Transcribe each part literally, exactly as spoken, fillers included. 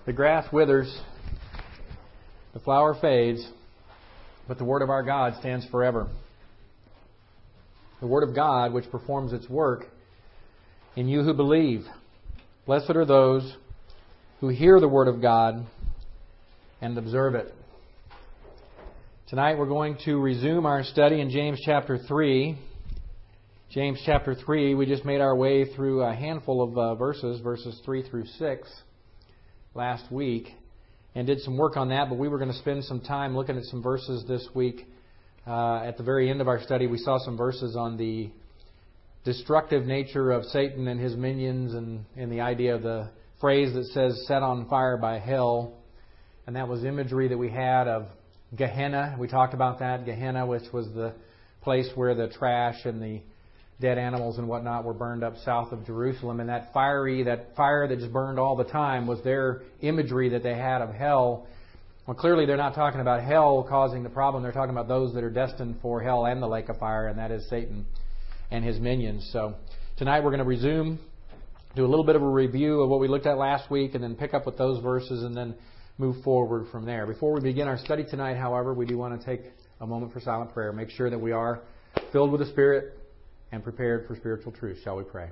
The grass withers, the flower fades, but the Word of our God stands forever. The Word of God which performs its work in you who believe. Blessed are those who hear the Word of God and observe it. Tonight we're going to resume our study in James chapter three. James chapter three, we just made our way through a handful of uh, verses, verses three through six, last week, and did some work on that, but we were going to spend some time looking at some verses this week. Uh, at the very end of our study, we saw some verses on the destructive nature of Satan and his minions, and, and the idea of the phrase that says, set on fire by hell. And that was imagery that we had of Gehenna. We talked about that, Gehenna, which was the place where the trash and the dead animals and whatnot were burned up south of Jerusalem. And that fiery, that fire that just burned all the time was their imagery that they had of hell. Well, clearly they're not talking about hell causing the problem. They're talking about those that are destined for hell and the lake of fire, and that is Satan and his minions. So tonight we're going to resume, do a little bit of a review of what we looked at last week, and then pick up with those verses and then move forward from there. Before we begin our study tonight, however, we do want to take a moment for silent prayer. Make sure that we are filled with the Spirit and prepared for spiritual truth. Shall we pray?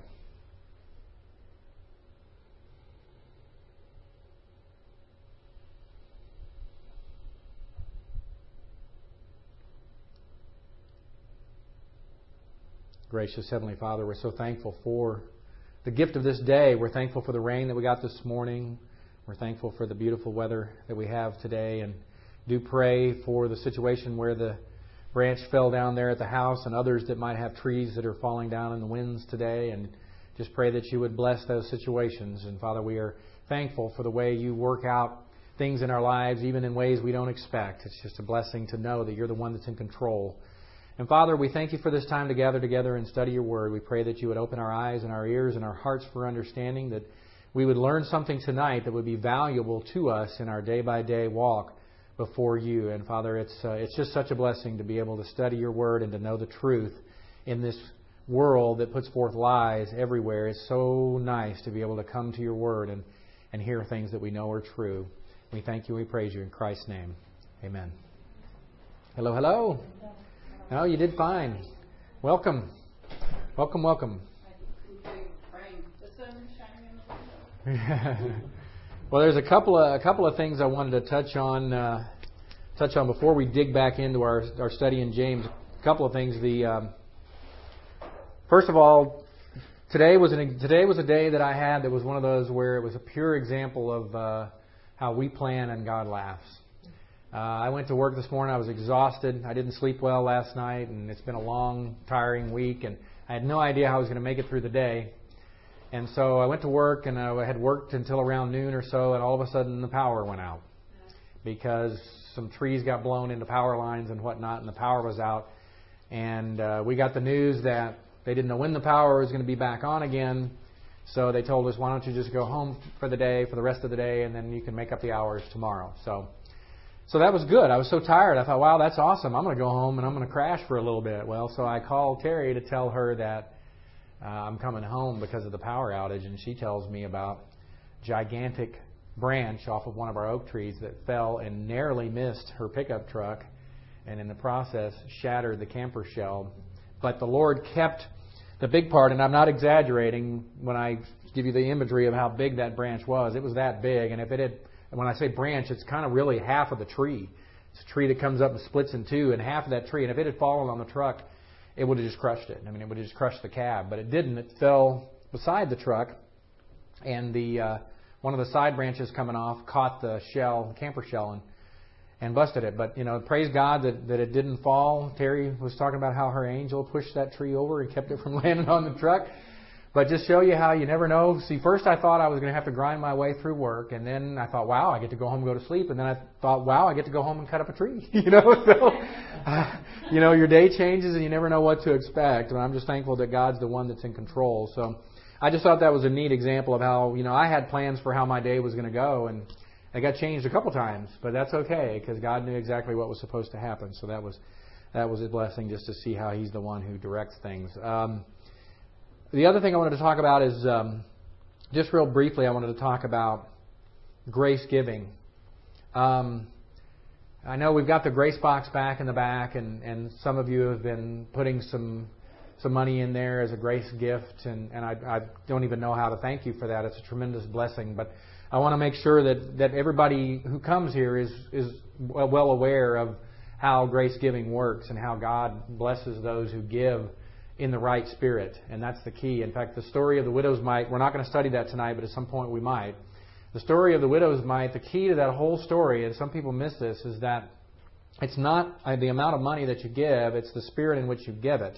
Gracious Heavenly Father, we're so thankful for the gift of this day. We're thankful for the rain that we got this morning. We're thankful for the beautiful weather that we have today, and do pray for the situation where the branch fell down there at the house and others that might have trees that are falling down in the winds today, and just pray that you would bless those situations. And Father, we are thankful for the way you work out things in our lives, even in ways we don't expect. It's just a blessing to know that you're the one that's in control. And Father, we thank you for this time to gather together and study your word. We pray that you would open our eyes and our ears and our hearts for understanding, that we would learn something tonight that would be valuable to us in our day-by-day walk before you. And Father, it's uh, it's just such a blessing to be able to study your word and to know the truth in this world that puts forth lies everywhere. It's so nice to be able to come to your word and, and hear things that we know are true. We thank you, we praise you in Christ's name. Amen. Hello, hello. No, you did fine. Welcome. Welcome, welcome. Well, there's a couple of a couple of things I wanted to touch on uh, touch on before we dig back into our our study in James. A couple of things. The um, first of all, today was an today was a day that I had that was one of those where it was a pure example of uh, how we plan and God laughs. Uh, I went to work this morning. I was exhausted. I didn't sleep well last night, and it's been a long, tiring week, and I had no idea how I was going to make it through the day. And so I went to work, and I had worked until around noon or so, and all of a sudden the power went out because some trees got blown into power lines and whatnot, and the power was out. And uh, we got the news that they didn't know when the power was going to be back on again, so they told us, why don't you just go home for the day, for the rest of the day, and then you can make up the hours tomorrow. So so that was good. I was so tired. I thought, wow, that's awesome. I'm going to go home, and I'm going to crash for a little bit. Well, so I called Terry to tell her that Uh, I'm coming home because of the power outage, and she tells me about a gigantic branch off of one of our oak trees that fell and narrowly missed her pickup truck, and in the process shattered the camper shell. But the Lord kept the big part, and I'm not exaggerating when I give you the imagery of how big that branch was. It was that big, and if it had, when I say branch, it's kind of really half of the tree. It's a tree that comes up and splits in two, and half of that tree, and if it had fallen on the truck, it would have just crushed it. I mean, it would have just crushed the cab. But it didn't. It fell beside the truck, and the uh, one of the side branches coming off caught the shell, the camper shell, and, and busted it. But, you know, praise God that, that it didn't fall. Terry was talking about how her angel pushed that tree over and kept it from landing on the truck. But just show you how you never know. See, first I thought I was going to have to grind my way through work, and then I thought, wow, I get to go home and go to sleep, and then I thought, wow, I get to go home and cut up a tree. you know, so uh, you know, your day changes, and you never know what to expect. And I'm just thankful that God's the one that's in control. So I just thought that was a neat example of how, you know, I had plans for how my day was going to go, and they got changed a couple times, but that's okay because God knew exactly what was supposed to happen. So that was that was a blessing just to see how He's the one who directs things. Um, The other thing I wanted to talk about is, um, just real briefly, I wanted to talk about grace giving. Um, I know we've got the grace box back in the back, and, and some of you have been putting some some money in there as a grace gift, and, and I, I don't even know how to thank you for that. It's a tremendous blessing. But I want to make sure that, that everybody who comes here is, is well aware of how grace giving works and how God blesses those who give in the right spirit. And that's the key. In fact, the story of the widow's mite, we're not going to study that tonight, but at some point we might. The story of the widow's mite, the key to that whole story, and some people miss this, is that it's not the amount of money that you give, it's the spirit in which you give it.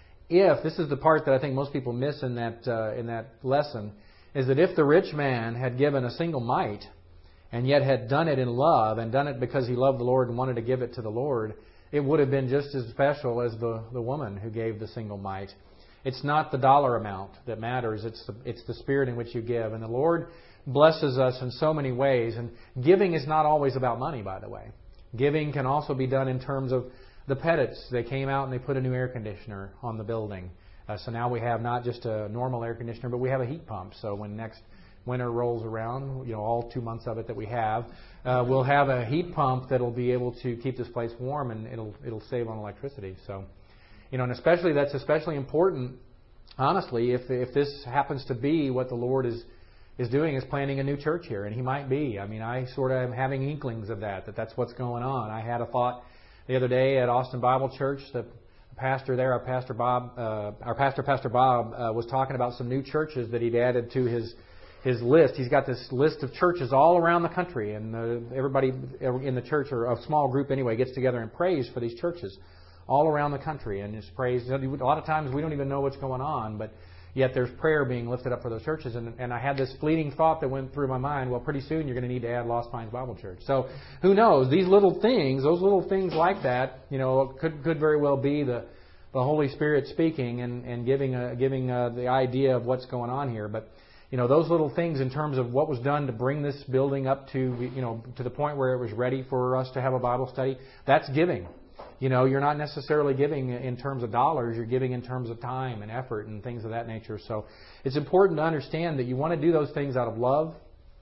If, this is the part that I think most people miss in that uh, in that lesson, is that if the rich man had given a single mite, and yet had done it in love, and done it because he loved the Lord and wanted to give it to the Lord, it would have been just as special as the, the woman who gave the single mite. It's not the dollar amount that matters, it's the, it's the spirit in which you give. And the Lord blesses us in so many ways. And giving is not always about money, by the way. Giving can also be done in terms of the Pettits. They came out and they put a new air conditioner on the building. Uh, so now we have not just a normal air conditioner, but we have a heat pump. So when next winter rolls around, you know, all two months of it that we have, uh, we'll have a heat pump that'll be able to keep this place warm, and it'll it'll save on electricity. So, you know, and especially that's especially important, honestly, if if this happens to be what the Lord is is doing, is planting a new church here, and He might be. I mean, I sort of am having inklings of that, that that's what's going on. I had a thought the other day at Austin Bible Church. The pastor there, our pastor Bob, uh, our pastor, Pastor Bob, uh, was talking about some new churches that he'd added to his his list. He's got this list of churches all around the country, and uh, everybody in the church, or a small group anyway, gets together and prays for these churches all around the country, and just prays. A lot of times we don't even know what's going on, but yet there's prayer being lifted up for those churches. And, and I had this fleeting thought that went through my mind, well, pretty soon you're going to need to add Lost Pines Bible Church. So who knows? These little things, those little things like that, you know, could could very well be the the Holy Spirit speaking and, and giving a, giving a, the idea of what's going on here. But, you know, those little things in terms of what was done to bring this building up to, you know, to the point where it was ready for us to have a Bible study, that's giving. You know, you're not necessarily giving in terms of dollars, you're giving in terms of time and effort and things of that nature. So it's important to understand that you want to do those things out of love,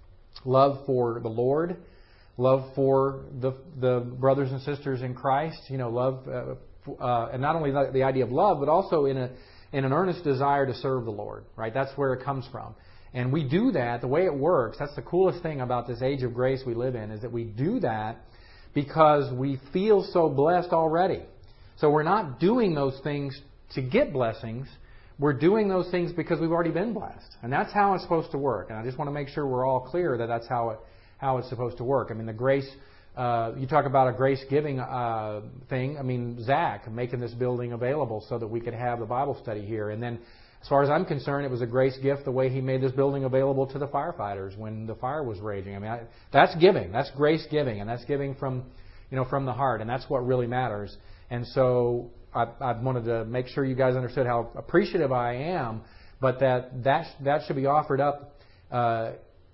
love for the Lord, love for the the brothers and sisters in Christ, you know, love, uh, uh, and not only the idea of love, but also in a in an earnest desire to serve the Lord, right? That's where it comes from. And we do that, the way it works, that's the coolest thing about this age of grace we live in, is that we do that because we feel so blessed already. So we're not doing those things to get blessings. We're doing those things because we've already been blessed. And that's how it's supposed to work. And I just want to make sure we're all clear that that's how it how it's supposed to work. I mean, the grace, uh, you talk about a grace-giving uh, thing. I mean, Zach making this building available so that we could have the Bible study here. And then as far as I'm concerned, it was a grace gift the way he made this building available to the firefighters when the fire was raging. I mean, I, that's giving. That's grace giving, and that's giving from, you know, from the heart, and that's what really matters. And so I, I wanted to make sure you guys understood how appreciative I am, but that that, that should be offered up uh,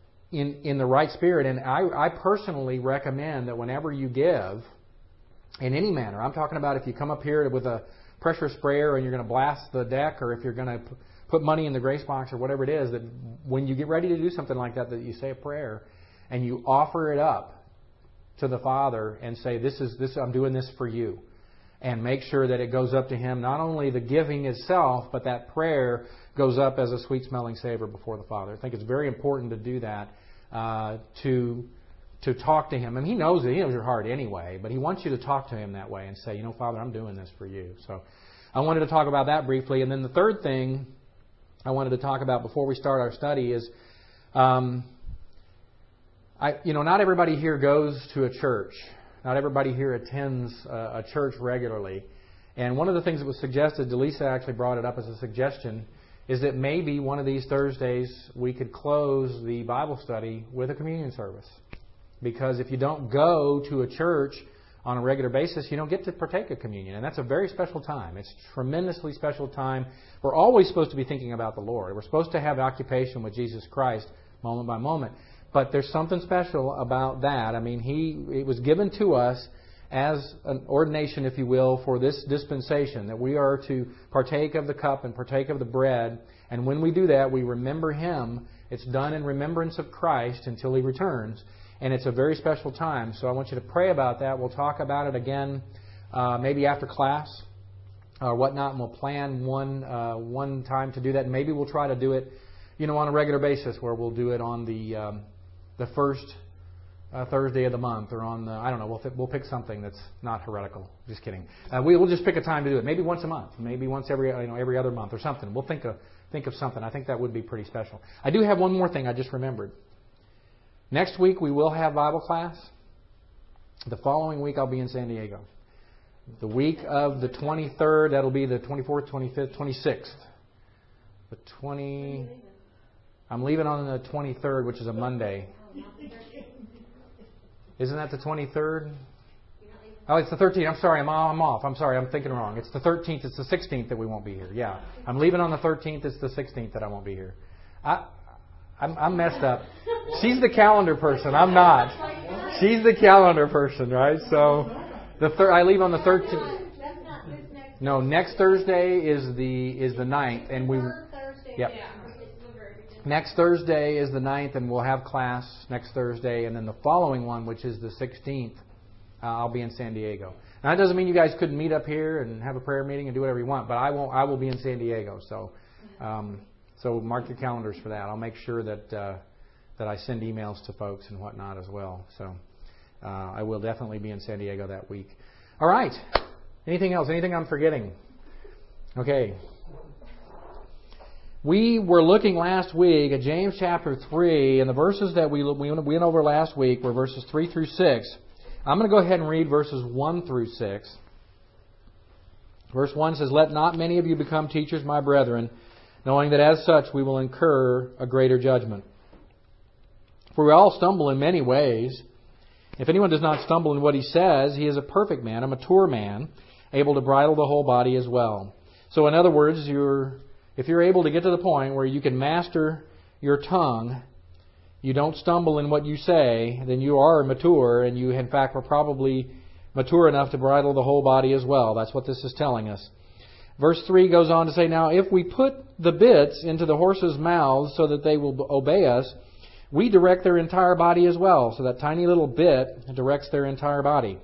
in in the right spirit. And I, I personally recommend that whenever you give, in any manner, I'm talking about if you come up here with a pressure sprayer and you're going to blast the deck, or if you're going to p- put money in the grace box or whatever it is, that when you get ready to do something like that, that you say a prayer and you offer it up to the Father and say, this is this I'm doing this for you, and make sure that it goes up to Him, not only the giving itself, but that prayer goes up as a sweet smelling savor before the Father. I think it's very important to do that, uh, to to talk to Him. And He knows it. He knows your heart anyway, but He wants you to talk to Him that way and say, you know, Father, I'm doing this for you. So I wanted to talk about that briefly. And then the third thing I wanted to talk about before we start our study is, um, I, you know, not everybody here goes to a church. Not everybody here attends a, a church regularly. And one of the things that was suggested, Delisa actually brought it up as a suggestion, is that maybe one of these Thursdays we could close the Bible study with a communion service. Because if you don't go to a church on a regular basis, you don't get to partake of communion. And that's a very special time. It's a tremendously special time. We're always supposed to be thinking about the Lord. We're supposed to have occupation with Jesus Christ moment by moment. But there's something special about that. I mean, He it was given to us as an ordination, if you will, for this dispensation, that we are to partake of the cup and partake of the bread. And when we do that, we remember Him It's done in remembrance of Christ until He returns. And it's a very special time. So I want you to pray about that. We'll talk about it again uh, maybe after class or whatnot, and we'll plan one uh, one time to do that. And maybe we'll try to do it, you know, on a regular basis, where we'll do it on the um, the first uh, Thursday of the month, or on the, I don't know, we'll we'll pick something that's not heretical. Just kidding. Uh, we, we'll just pick a time to do it. Maybe once a month, maybe once every you know every other month or something. We'll think of think of something. I think that would be pretty special. I do have one more thing I just remembered. Next week we will have Bible class. The following week I'll be in San Diego. The week of the twenty-third, that'll be the twenty-fourth, twenty-fifth, twenty-sixth. The twenty. I'm leaving on the twenty-third, which is a Monday. Isn't that the twenty-third? Oh, it's the thirteenth. I'm sorry, I'm, I'm off. I'm sorry, I'm thinking wrong. It's the thirteenth. It's the sixteenth that we won't be here. Yeah, I'm leaving on the thirteenth. It's the sixteenth that I won't be here. I, I'm, I'm messed up. She's the calendar person. I'm not. She's the calendar person, right? So. The thir- I leave on the thirteenth. No, next Thursday is the is the ninth, and we. Yep. Next Thursday is the ninth, and we'll have class next Thursday, and then the following one, which is the sixteenth, uh, I'll be in San Diego. Now that doesn't mean you guys couldn't meet up here and have a prayer meeting and do whatever you want, but I won't. I will be in San Diego, so um, so mark your calendars for that. I'll make sure that uh, that I send emails to folks and whatnot as well. So. Uh, I will definitely be in San Diego that week. All right. Anything else? Anything I'm forgetting? Okay. We were looking last week at James chapter three, and the verses that we we went over last week were verses three through six. I'm going to go ahead and read verses one through six. Verse one says, "Let not many of you become teachers, my brethren, knowing that as such we will incur a greater judgment. For we all stumble in many ways. If anyone does not stumble in what he says, he is a perfect man, a mature man, able to bridle the whole body as well." So in other words, you're, if you're able to get to the point where you can master your tongue, you don't stumble in what you say, then you are mature, and you in fact are probably mature enough to bridle the whole body as well. That's what this is telling us. Verse three goes on to say, "Now if we put the bits into the horses' mouths so that they will obey us, we direct their entire body as well." So that tiny little bit directs their entire body.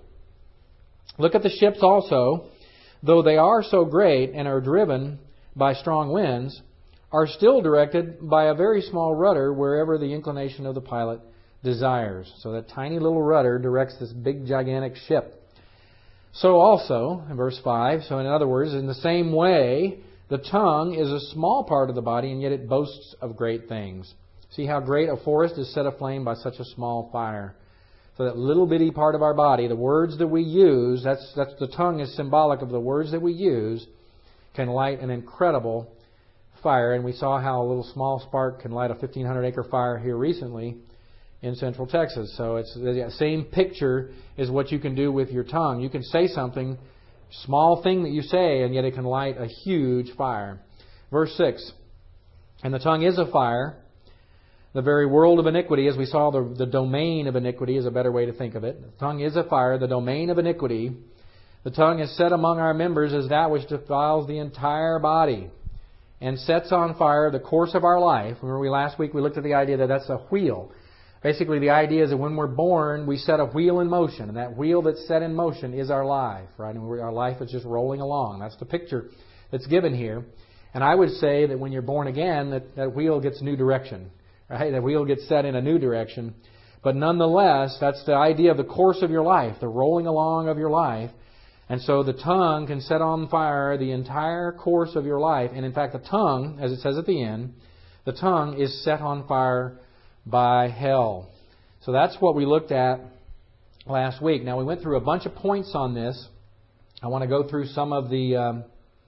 "Look at the ships also, though they are so great and are driven by strong winds, are still directed by a very small rudder wherever the inclination of the pilot desires." So that tiny little rudder directs this big gigantic ship. "So also," in verse five, so in other words, in the same way, the tongue is a small part of the body, and yet it boasts of great things. See how great a forest is set aflame by such a small fire. So that little bitty part of our body, the words that we use, that's that's the tongue is symbolic of the words that we use, can light an incredible fire. And we saw how a little small spark can light a fifteen hundred acre fire here recently in Central Texas. So it's the same picture is what you can do with your tongue. You can say something, small thing that you say, and yet it can light a huge fire. Verse six, "And the tongue is a fire, the very world of iniquity," as we saw, the, the domain of iniquity is a better way to think of it. "The tongue is a fire, the domain of iniquity. The tongue is set among our members as that which defiles the entire body and sets on fire the course of our life." Remember, we last week we looked at the idea that that's a wheel. Basically, the idea is that when we're born, we set a wheel in motion, and that wheel that's set in motion is our life, right? And our life is just rolling along. That's the picture that's given here. And I would say that when you're born again, that, that wheel gets new direction. Right? The wheel gets set in a new direction. But nonetheless, that's the idea of the course of your life, the rolling along of your life. And so the tongue can set on fire the entire course of your life. And in fact, the tongue, as it says at the end, the tongue is set on fire by hell. So that's what we looked at last week. Now, we went through a bunch of points on this. I want to go through some of the um,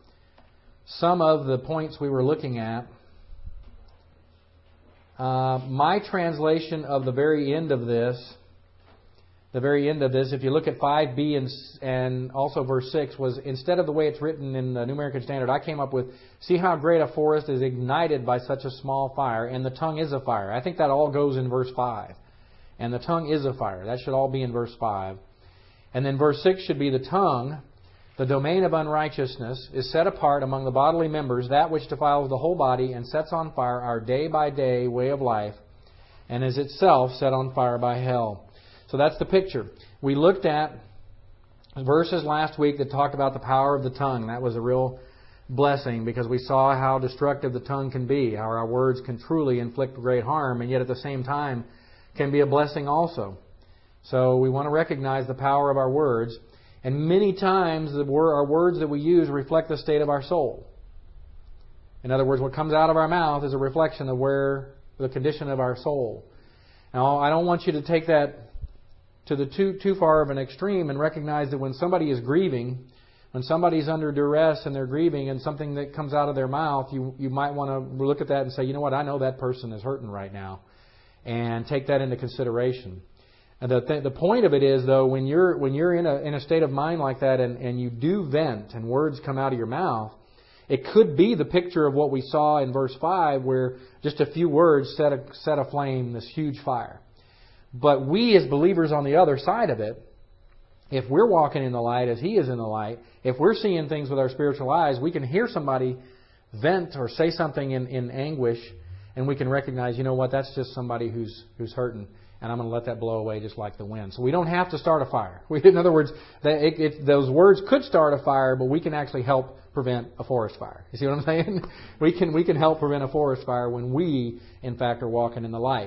some of the points we were looking at. Uh, my translation of the very end of this, the very end of this, if you look at five b and, and also verse six, was instead of the way it's written in the New American Standard, I came up with, "See how great a forest is ignited by such a small fire, and the tongue is a fire." I think that all goes in verse five. And the tongue is a fire. That should all be in verse five. And then verse six should be, "The tongue the domain of unrighteousness, is set apart among the bodily members, that which defiles the whole body and sets on fire our day-by-day way of life, and is itself set on fire by hell. So that's the picture. We looked at verses last week that talked about the power of the tongue. That was a real blessing because we saw how destructive the tongue can be, how our words can truly inflict great harm, and yet at the same time can be a blessing also. So we want to recognize the power of our words. And many times the word, our words that we use reflect the state of our soul. In other words, what comes out of our mouth is a reflection of where the condition of our soul. Now, I don't want you to take that to the too too far of an extreme and recognize that when somebody is grieving, when somebody's under duress and they're grieving and something that comes out of their mouth, you you might want to look at that and say, you know what, I know that person is hurting right now, and take that into consideration. And the th- the point of it is, though, when you're when you're in a in a state of mind like that, and, and you do vent and words come out of your mouth, it could be the picture of what we saw in verse five, where just a few words set a, set aflame this huge fire. But we as believers on the other side of it, if we're walking in the light as He is in the light, if we're seeing things with our spiritual eyes, we can hear somebody vent or say something in, in anguish, and we can recognize, you know what, that's just somebody who's who's hurting. And I'm going to let that blow away just like the wind. So we don't have to start a fire. We, in other words, it, it, those words could start a fire, but we can actually help prevent a forest fire. You see what I'm saying? We can we can help prevent a forest fire when we, in fact, are walking in the light.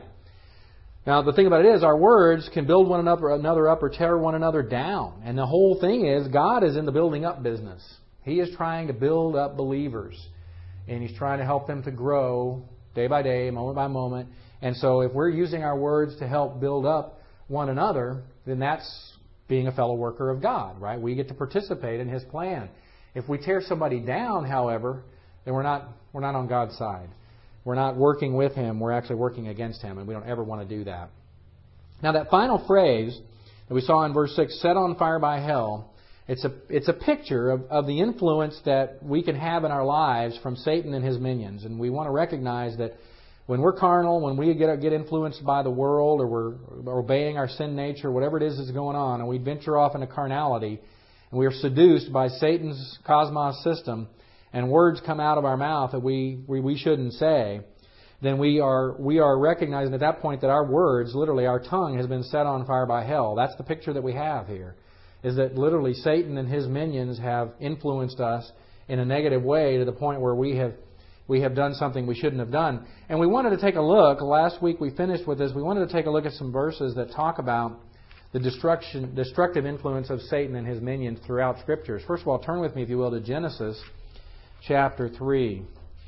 Now, the thing about it is, our words can build one another, another up or tear one another down. And the whole thing is, God is in the building up business. He is trying to build up believers. And He's trying to help them to grow day by day, moment by moment. And so if we're using our words to help build up one another, then that's being a fellow worker of God, right? We get to participate in His plan. If we tear somebody down, however, then we're not we're not on God's side. We're not working with Him. We're actually working against Him, and we don't ever want to do that. Now, that final phrase that we saw in verse six, set on fire by hell, it's a it's a picture of, of the influence that we can have in our lives from Satan and his minions. And we want to recognize that when we're carnal, when we get get influenced by the world, or we're obeying our sin nature, whatever it is that's going on, and we venture off into carnality, and we are seduced by Satan's cosmos system, and words come out of our mouth that we, we, we shouldn't say, then we are we are recognizing at that point that our words, literally our tongue, has been set on fire by hell. That's the picture that we have here, is that literally Satan and his minions have influenced us in a negative way to the point where we have we have done something we shouldn't have done. And we wanted to take a look, last week we finished with this, we wanted to take a look at some verses that talk about the destruction, destructive influence of Satan and his minions throughout Scriptures. First of all, turn with me, if you will, to Genesis chapter three.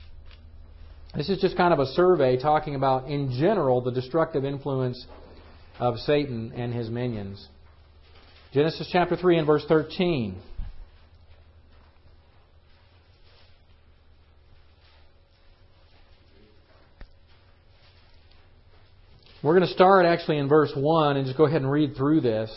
This is just kind of a survey talking about, in general, the destructive influence of Satan and his minions. Genesis chapter three and verse thirteen. We're going to start actually in verse one and just go ahead and read through this.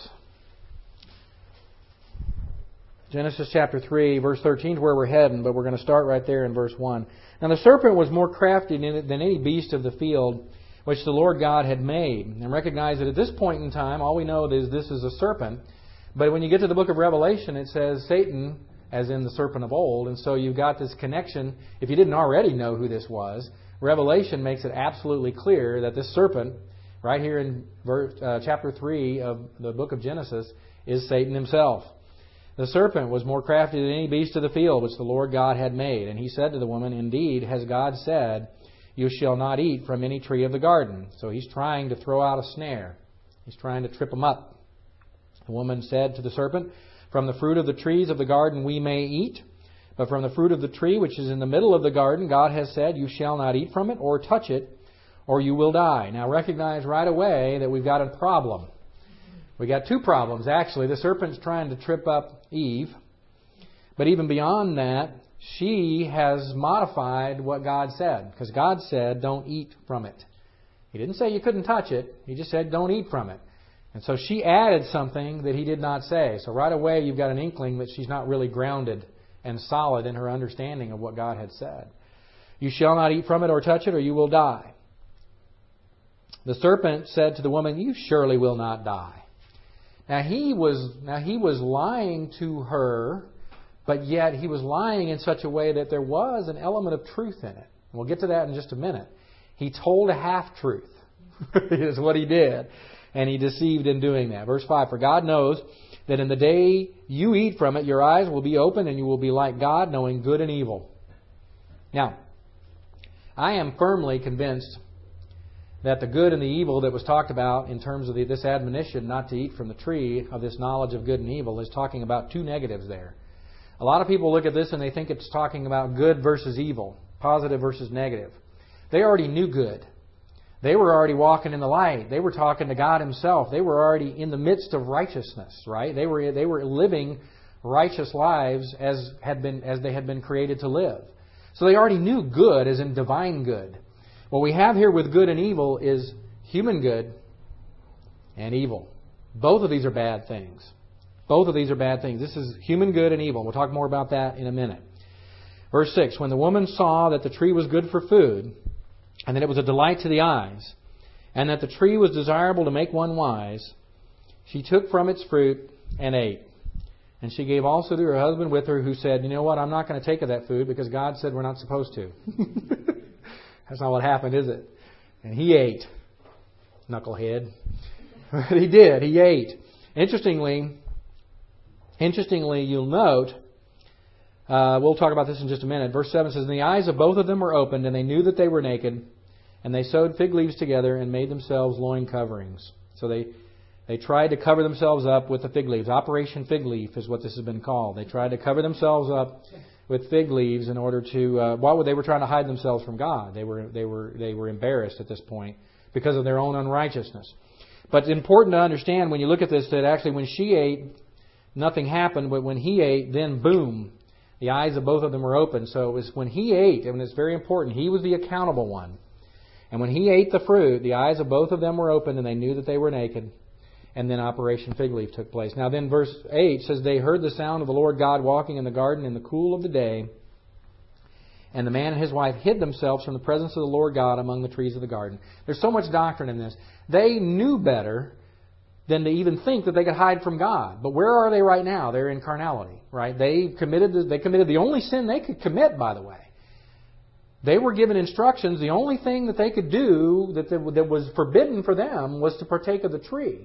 Genesis chapter three, verse thirteen is where we're heading, but we're going to start right there in verse one. Now the serpent was more crafty than any beast of the field which the Lord God had made. And recognize that at this point in time, all we know is this is a serpent. But when you get to the book of Revelation, it says Satan, as in the serpent of old. And so you've got this connection. If you didn't already know who this was, Revelation makes it absolutely clear that this serpent, right here in verse, uh, chapter three of the book of Genesis, is Satan himself. The serpent was more crafty than any beast of the field which the Lord God had made. And he said to the woman, indeed, has God said, you shall not eat from any tree of the garden. So he's trying to throw out a snare. He's trying to trip him up. The woman said to the serpent, from the fruit of the trees of the garden we may eat, but from the fruit of the tree which is in the middle of the garden, God has said, you shall not eat from it or touch it, or you will die. Now recognize right away that we've got a problem. We got two problems, actually. The serpent's trying to trip up Eve. But even beyond that, she has modified what God said. Because God said, don't eat from it. He didn't say you couldn't touch it. He just said, don't eat from it. And so she added something that He did not say. So right away, you've got an inkling that she's not really grounded and solid in her understanding of what God had said. You shall not eat from it or touch it, or you will die. The serpent said to the woman, you surely will not die. Now he was now he was lying to her but yet he was lying in such a way that there was an element of truth in it. We'll get to that in just a minute. He told a half-truth is what he did, and he deceived in doing that. Verse five, for God knows that in the day you eat from it, your eyes will be open and you will be like God, knowing good and evil. Now, I am firmly convinced that the good and the evil that was talked about in terms of the, this admonition not to eat from the tree of this knowledge of good and evil is talking about two negatives there. A lot of people look at this and they think it's talking about good versus evil, positive versus negative. They already knew good. They were already walking in the light. They were talking to God Himself. They were already in the midst of righteousness, right? They were they were living righteous lives as had been as they had been created to live. So they already knew good as in divine good. What we have here with good and evil is human good and evil. Both of these are bad things. Both of these are bad things. This is human good and evil. We'll talk more about that in a minute. Verse six, when the woman saw that the tree was good for food, and that it was a delight to the eyes, and that the tree was desirable to make one wise, she took from its fruit and ate. And she gave also to her husband with her, who said, you know what, I'm not going to take of that food because God said we're not supposed to. That's not what happened, is it? And he ate. Knucklehead. But he did. He ate. Interestingly, interestingly, you'll note, uh, we'll talk about this in just a minute. Verse seven says, and the eyes of both of them were opened, and they knew that they were naked, and they sewed fig leaves together and made themselves loin coverings. So they they tried to cover themselves up with the fig leaves. Operation Fig Leaf is what this has been called. They tried to cover themselves up with fig leaves in order to, uh, what would they were trying to hide themselves from God. They were they were they were embarrassed at this point because of their own unrighteousness. But it's important to understand when you look at this that actually when she ate, nothing happened. But when he ate, then boom, the eyes of both of them were open. So it was when he ate, and it's very important, he was the accountable one. And when he ate the fruit, the eyes of both of them were opened, and they knew that they were naked. And then Operation Fig Leaf took place. Now then verse eight says, they heard the sound of the Lord God walking in the garden in the cool of the day. And the man and his wife hid themselves from the presence of the Lord God among the trees of the garden. There's so much doctrine in this. They knew better than to even think that they could hide from God. But where are they right now? They're in carnality, right? They committed the, they committed the only sin they could commit, by the way. They were given instructions. The only thing that they could do that, that was forbidden for them was to partake of the tree.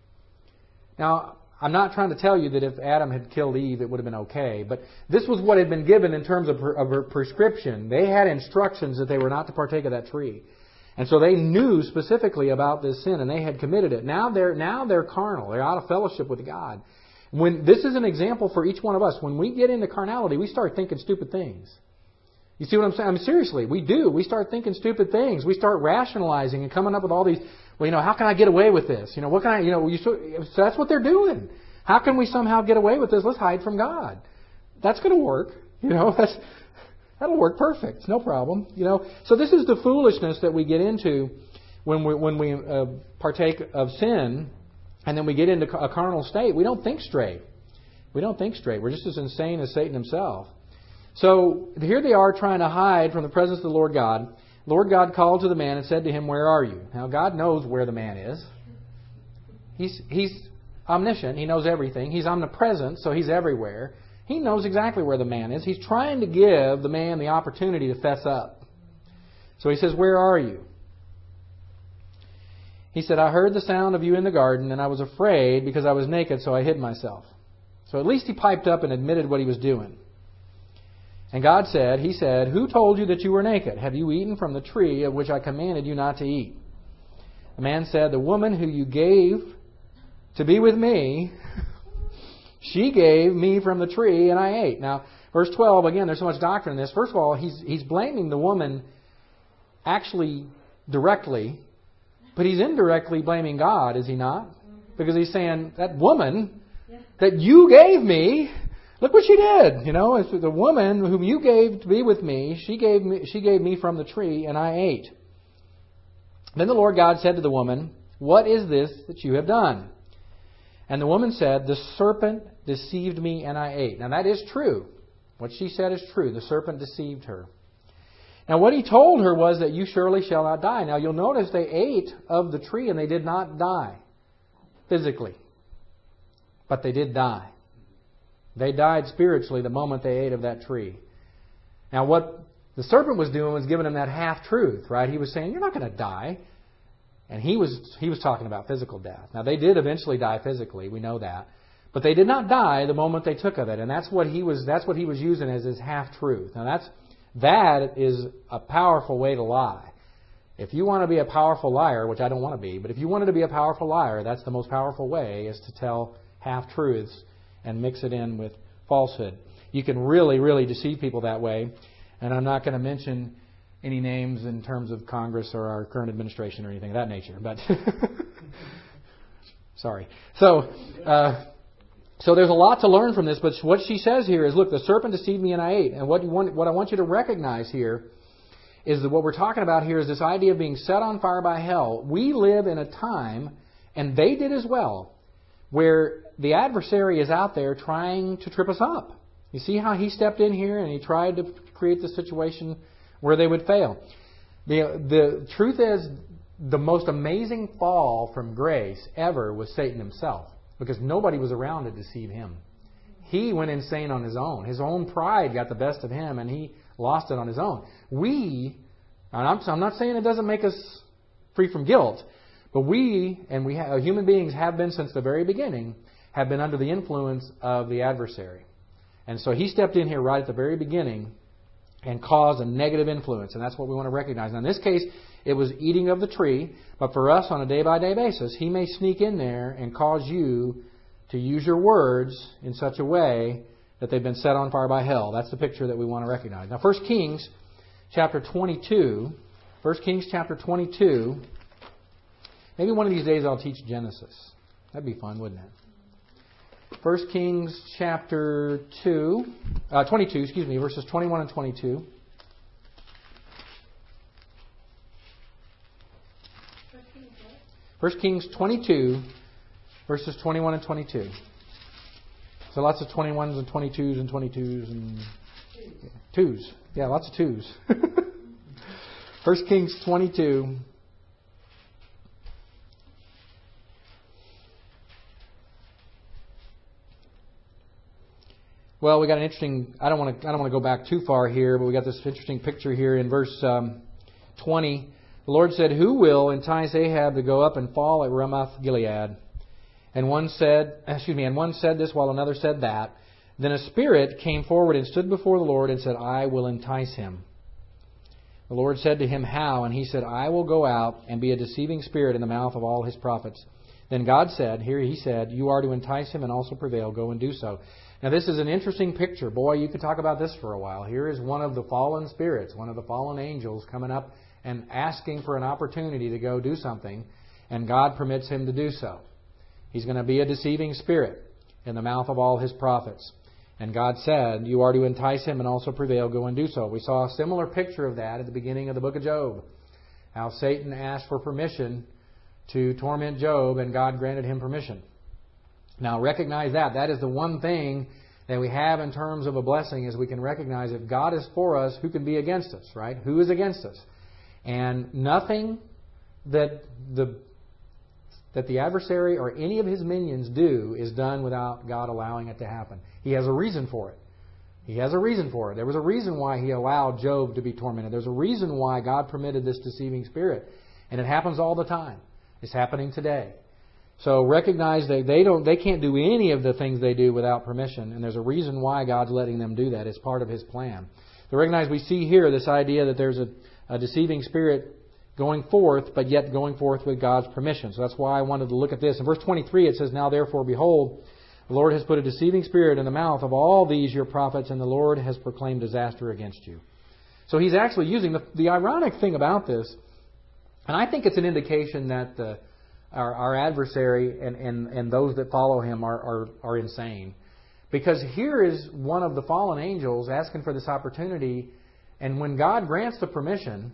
Now, I'm not trying to tell you that if Adam had killed Eve, it would have been okay. But this was what had been given in terms of her, of her prescription. They had instructions that they were not to partake of that tree. And so they knew specifically about this sin, and they had committed it. Now they're now they're carnal. They're out of fellowship with God. When this is an example for each one of us. When we get into carnality, we start thinking stupid things. You see what I'm saying? I mean, seriously, we do. We start thinking stupid things. We start rationalizing and coming up with all these, well, you know, how can I get away with this? You know, what can I, you know, you, so that's what they're doing. How can we somehow get away with this? Let's hide from God. That's going to work. You know, that's, that'll work perfect. It's no problem. You know, so this is the foolishness that we get into when we, when we uh, partake of sin, and then we get into a carnal state. We don't think straight. We don't think straight. We're just as insane as Satan himself. So here they are trying to hide from the presence of the Lord God. Lord God called to the man and said to him, where are you? Now God knows where the man is. He's, he's omniscient. He knows everything. He's omnipresent, so He's everywhere. He knows exactly where the man is. He's trying to give the man the opportunity to fess up. So He says, where are you? He said, I heard the sound of you in the garden, and I was afraid because I was naked, so I hid myself. So at least he piped up and admitted what he was doing. And God said, He said, who told you that you were naked? Have you eaten from the tree of which I commanded you not to eat? The man said, the woman who you gave to be with me, she gave me from the tree and I ate. Now, verse twelve, again, there's so much doctrine in this. First of all, he's, he's blaming the woman actually directly, but he's indirectly blaming God, is he not? Because he's saying, that woman that you gave me, look what she did. You know, it's the woman whom you gave to be with me, she gave me, she gave me from the tree, and I ate. Then the Lord God said to the woman, what is this that you have done? And the woman said, the serpent deceived me, and I ate. Now that is true. What she said is true. The serpent deceived her. Now what he told her was that you surely shall not die. Now you'll notice they ate of the tree, and they did not die physically. But they did die. They died spiritually the moment they ate of that tree. Now what the serpent was doing was giving them that half-truth, right? He was saying, you're not going to die. And he was he was talking about physical death. Now they did eventually die physically, we know that. But they did not die the moment they took of it. And that's what he was that's what he was using as his half-truth. Now that's that is a powerful way to lie. If you want to be a powerful liar, which I don't want to be, but if you wanted to be a powerful liar, that's the most powerful way, is to tell half-truths and mix it in with falsehood. You can really, really deceive people that way. And I'm not going to mention any names in terms of Congress or our current administration or anything of that nature. But sorry. So, uh, so there's a lot to learn from this. But what she says here is, look, the serpent deceived me and I ate. And what you want, what I want you to recognize here is that what we're talking about here is this idea of being set on fire by hell. We live in a time, and they did as well, where the adversary is out there trying to trip us up. You see how he stepped in here and he tried to create the situation where they would fail. The, the truth is, the most amazing fall from grace ever was Satan himself, because nobody was around to deceive him. He went insane on his own. His own pride got the best of him, and he lost it on his own. We, and I'm, I'm not saying it doesn't make us free from guilt, but we, and we have, human beings have been since the very beginning, have been under the influence of the adversary. And so he stepped in here right at the very beginning and caused a negative influence. And that's what we want to recognize. Now, in this case, it was eating of the tree. But for us, on a day-by-day basis, he may sneak in there and cause you to use your words in such a way that they've been set on fire by hell. That's the picture that we want to recognize. Now, First Kings chapter twenty-two. First Kings chapter twenty-two. Maybe one of these days I'll teach Genesis. That'd be fun, wouldn't it? First Kings chapter two, uh, twenty-two, excuse me, verses twenty-one and twenty-two. First Kings twenty-two, verses twenty-one and twenty-two. So lots of twenty-ones and twenty-twos and twenty-twos and yeah, twos. Yeah, lots of twos. First Kings twenty-two. Well, we got an interesting. I don't want to. I don't want to go back too far here, but we got this interesting picture here in verse um, twenty. The Lord said, "Who will entice Ahab to go up and fall at Ramoth Gilead?" And one said, "Excuse me." And one said this, while another said that. Then a spirit came forward and stood before the Lord and said, "I will entice him." The Lord said to him, "How?" And he said, "I will go out and be a deceiving spirit in the mouth of all his prophets." Then God said, here he said, "You are to entice him and also prevail. Go and do so." Now this is an interesting picture. Boy, you could talk about this for a while. Here is one of the fallen spirits, one of the fallen angels coming up and asking for an opportunity to go do something, and God permits him to do so. He's going to be a deceiving spirit in the mouth of all his prophets. And God said, "You are to entice him and also prevail. Go and do so." We saw a similar picture of that at the beginning of the book of Job. How Satan asked for permission to torment Job, and God granted him permission. Now recognize that. That is the one thing that we have in terms of a blessing, is we can recognize if God is for us, who can be against us, right? Who is against us? And nothing that the that the adversary or any of his minions do is done without God allowing it to happen. He has a reason for it. He has a reason for it. There was a reason why he allowed Job to be tormented. There's a reason why God permitted this deceiving spirit. And it happens all the time. It's happening today. So recognize that they don't, they can't do any of the things they do without permission, and there's a reason why God's letting them do that. It's part of His plan. So recognize we see here this idea that there's a, a deceiving spirit going forth, but yet going forth with God's permission. So that's why I wanted to look at this. In verse twenty-three it says, "Now therefore, behold, the Lord has put a deceiving spirit in the mouth of all these your prophets, and the Lord has proclaimed disaster against you." So He's actually using the, the ironic thing about this, and I think it's an indication that the Our, our adversary and, and, and those that follow him are, are, are insane. Because here is one of the fallen angels asking for this opportunity, and when God grants the permission,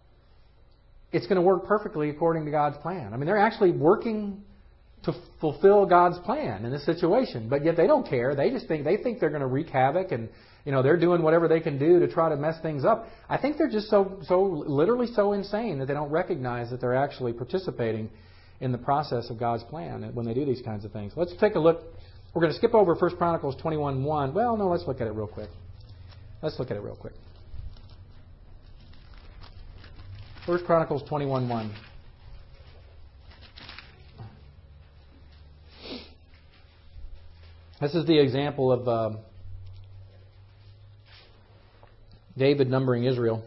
it's going to work perfectly according to God's plan. I mean, they're actually working to fulfill God's plan in this situation, but yet they don't care. They just think they think they're going to wreak havoc, and you know they're doing whatever they can do to try to mess things up. I think they're just so so literally so insane that they don't recognize that they're actually participating in the process of God's plan when they do these kinds of things. Let's take a look we're going to skip over First Chronicles twenty-one one. Well, no, let's look at it real quick. Let's look at it real quick. First Chronicles twenty-one one. This is the example of uh, David numbering Israel.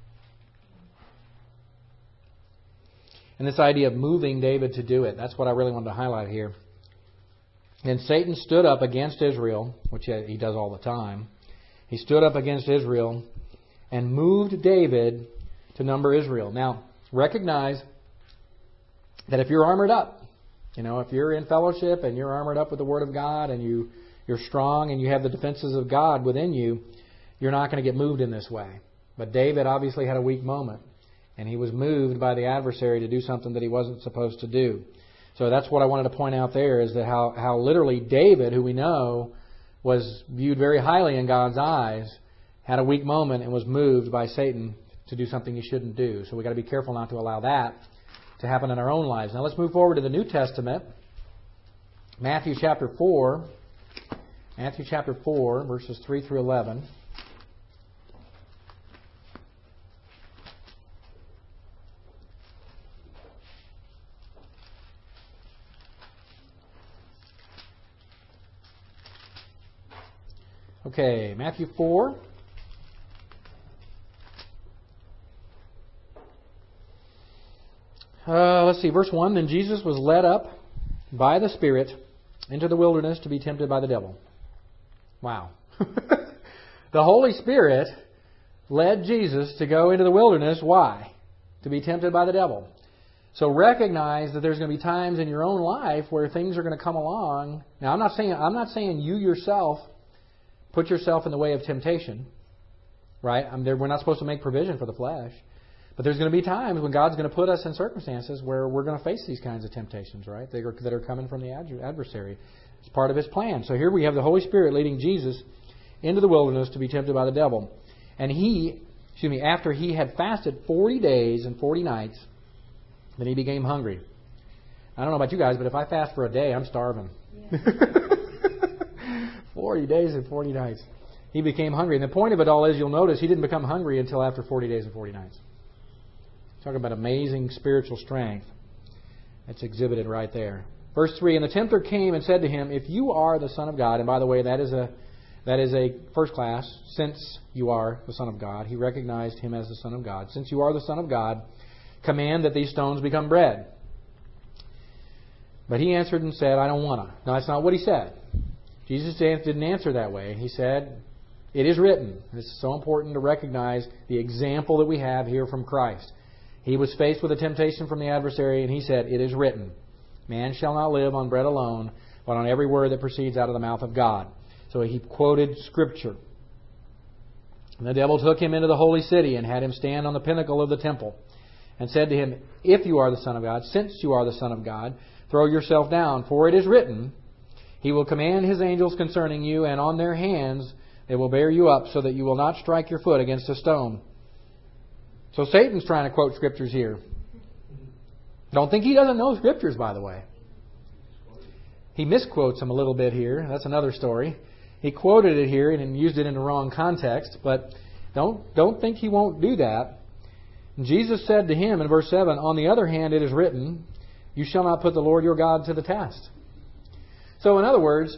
And this idea of moving David to do it. That's what I really wanted to highlight here. And Satan stood up against Israel, which he does all the time. He stood up against Israel and moved David to number Israel. Now, recognize that if you're armored up, you know, if you're in fellowship and you're armored up with the Word of God and you, you're strong and you have the defenses of God within you, you're not going to get moved in this way. But David obviously had a weak moment. And he was moved by the adversary to do something that he wasn't supposed to do. So that's what I wanted to point out there, is that how, how literally David, who we know was viewed very highly in God's eyes, had a weak moment and was moved by Satan to do something he shouldn't do. So we've got to be careful not to allow that to happen in our own lives. Now let's move forward to the New Testament. Matthew chapter four. Matthew chapter four, verses three through eleven. Okay, Matthew four. Uh, let's see, verse one. Then Jesus was led up by the Spirit into the wilderness to be tempted by the devil. Wow. The Holy Spirit led Jesus to go into the wilderness. Why? To be tempted by the devil. So recognize that there's going to be times in your own life where things are going to come along. Now, I'm not saying I'm not saying you yourself put yourself in the way of temptation, right? I'm there, we're not supposed to make provision for the flesh. But there's going to be times when God's going to put us in circumstances where we're going to face these kinds of temptations, right? That are, that are coming from the adversary. It's part of His plan. So here we have the Holy Spirit leading Jesus into the wilderness to be tempted by the devil. And He, excuse me, after He had fasted forty days and forty nights, then He became hungry. I don't know about you guys, but if I fast for a day, I'm starving. Yeah. forty days and forty nights. He became hungry. And the point of it all is, you'll notice He didn't become hungry until after forty days and forty nights. Talk about amazing spiritual strength. That's exhibited right there. Verse three, and the tempter came and said to Him, if you are the Son of God, and by the way, that is a that is a first class, since you are the Son of God. He recognized Him as the Son of God. Since you are the Son of God, command that these stones become bread. But He answered and said, I don't want to. Now, that's not what He said. Jesus didn't answer that way. He said, it is written. This is so important to recognize the example that we have here from Christ. He was faced with a temptation from the adversary, and He said, it is written, man shall not live on bread alone, but on every word that proceeds out of the mouth of God. So He quoted Scripture. And the devil took Him into the holy city and had Him stand on the pinnacle of the temple and said to Him, if you are the Son of God, since you are the Son of God, throw yourself down, for it is written, He will command His angels concerning you, and on their hands they will bear you up, so that you will not strike your foot against a stone. So Satan's trying to quote Scriptures here. Don't think he doesn't know Scriptures, by the way. He misquotes them a little bit here. That's another story. He quoted it here and used it in the wrong context, but don't, don't think he won't do that. And Jesus said to him in verse seven, on the other hand it is written, you shall not put the Lord your God to the test. So in other words,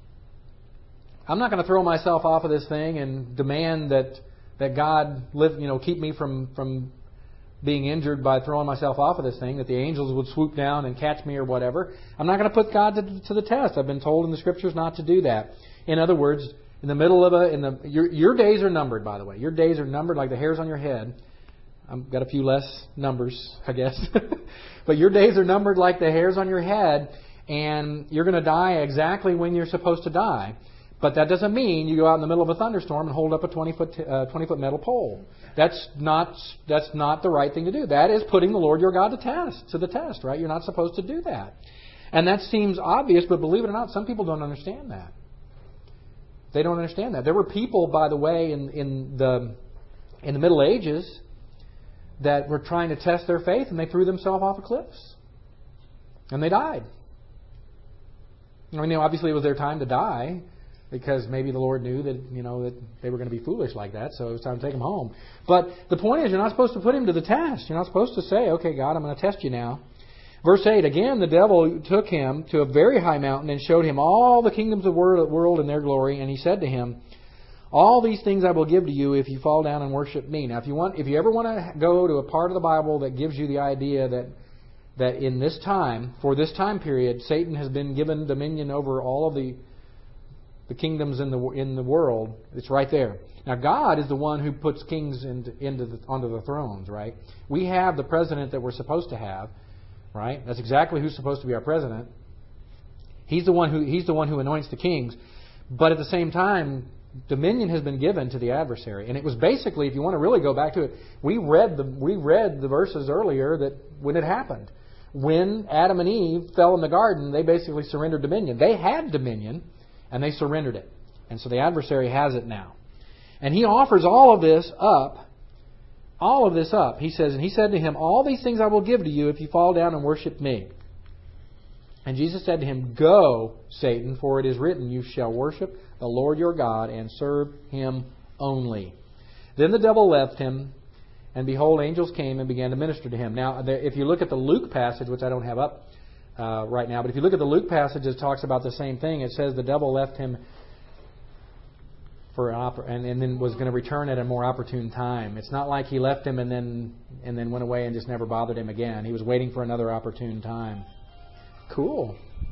I'm not going to throw myself off of this thing and demand that that God live, you know, keep me from, from being injured by throwing myself off of this thing, that the angels would swoop down and catch me or whatever. I'm not going to put God to, to the test. I've been told in the Scriptures not to do that. In other words, in the middle of a, in the your your days are numbered, by the way. Your days are numbered like the hairs on your head. I've got a few less numbers, I guess. But your days are numbered like the hairs on your head, and you're going to die exactly when you're supposed to die. But that doesn't mean you go out in the middle of a thunderstorm and hold up a twenty foot uh, twenty foot metal pole. That's not that's not the right thing to do. That is putting the Lord your God to test to the test, right? You're not supposed to do that. And that seems obvious, but believe it or not, some people don't understand that. They don't understand that. There were people, by the way, in in the in the Middle Ages that were trying to test their faith, and they threw themselves off of cliffs, and they died. I mean, obviously it was their time to die, because maybe the Lord knew that, you know, that they were going to be foolish like that, so it was time to take him home. But the point is, you're not supposed to put him to the test. You're not supposed to say, okay, God, I'm going to test you now. Verse eight, again, the devil took him to a very high mountain and showed him all the kingdoms of the world and their glory. And he said to him, all these things I will give to you if you fall down and worship me. Now, if you want, if you ever want to go to a part of the Bible that gives you the idea that that in this time, for this time period, Satan has been given dominion over all of the the kingdoms in the in the world, it's right there. Now, God is the one who puts kings into, into the, onto the thrones, right? We have the president that we're supposed to have, right? That's exactly who's supposed to be our president. He's the one who he's the one who anoints the kings. But at the same time, dominion has been given to the adversary, and it was basically, if you want to really go back to it, we read the we read the verses earlier that when it happened, when Adam and Eve fell in the garden, they basically surrendered dominion. They had dominion, and they surrendered it, and so the adversary has it now, and he offers all of this up, all of this up. He says, and he said to him, "All these things I will give to you if you fall down and worship me." And Jesus said to him, "Go, Satan, for it is written, you shall worship the Lord your God and serve Him only." Then the devil left him, and behold, angels came and began to minister to him. Now, if you look at the Luke passage, which I don't have up uh, right now, but if you look at the Luke passage, it talks about the same thing. It says the devil left him for an oppor- and, and then was going to return at a more opportune time. It's not like he left him and then and then went away and just never bothered him again. He was waiting for another opportune time. Cool.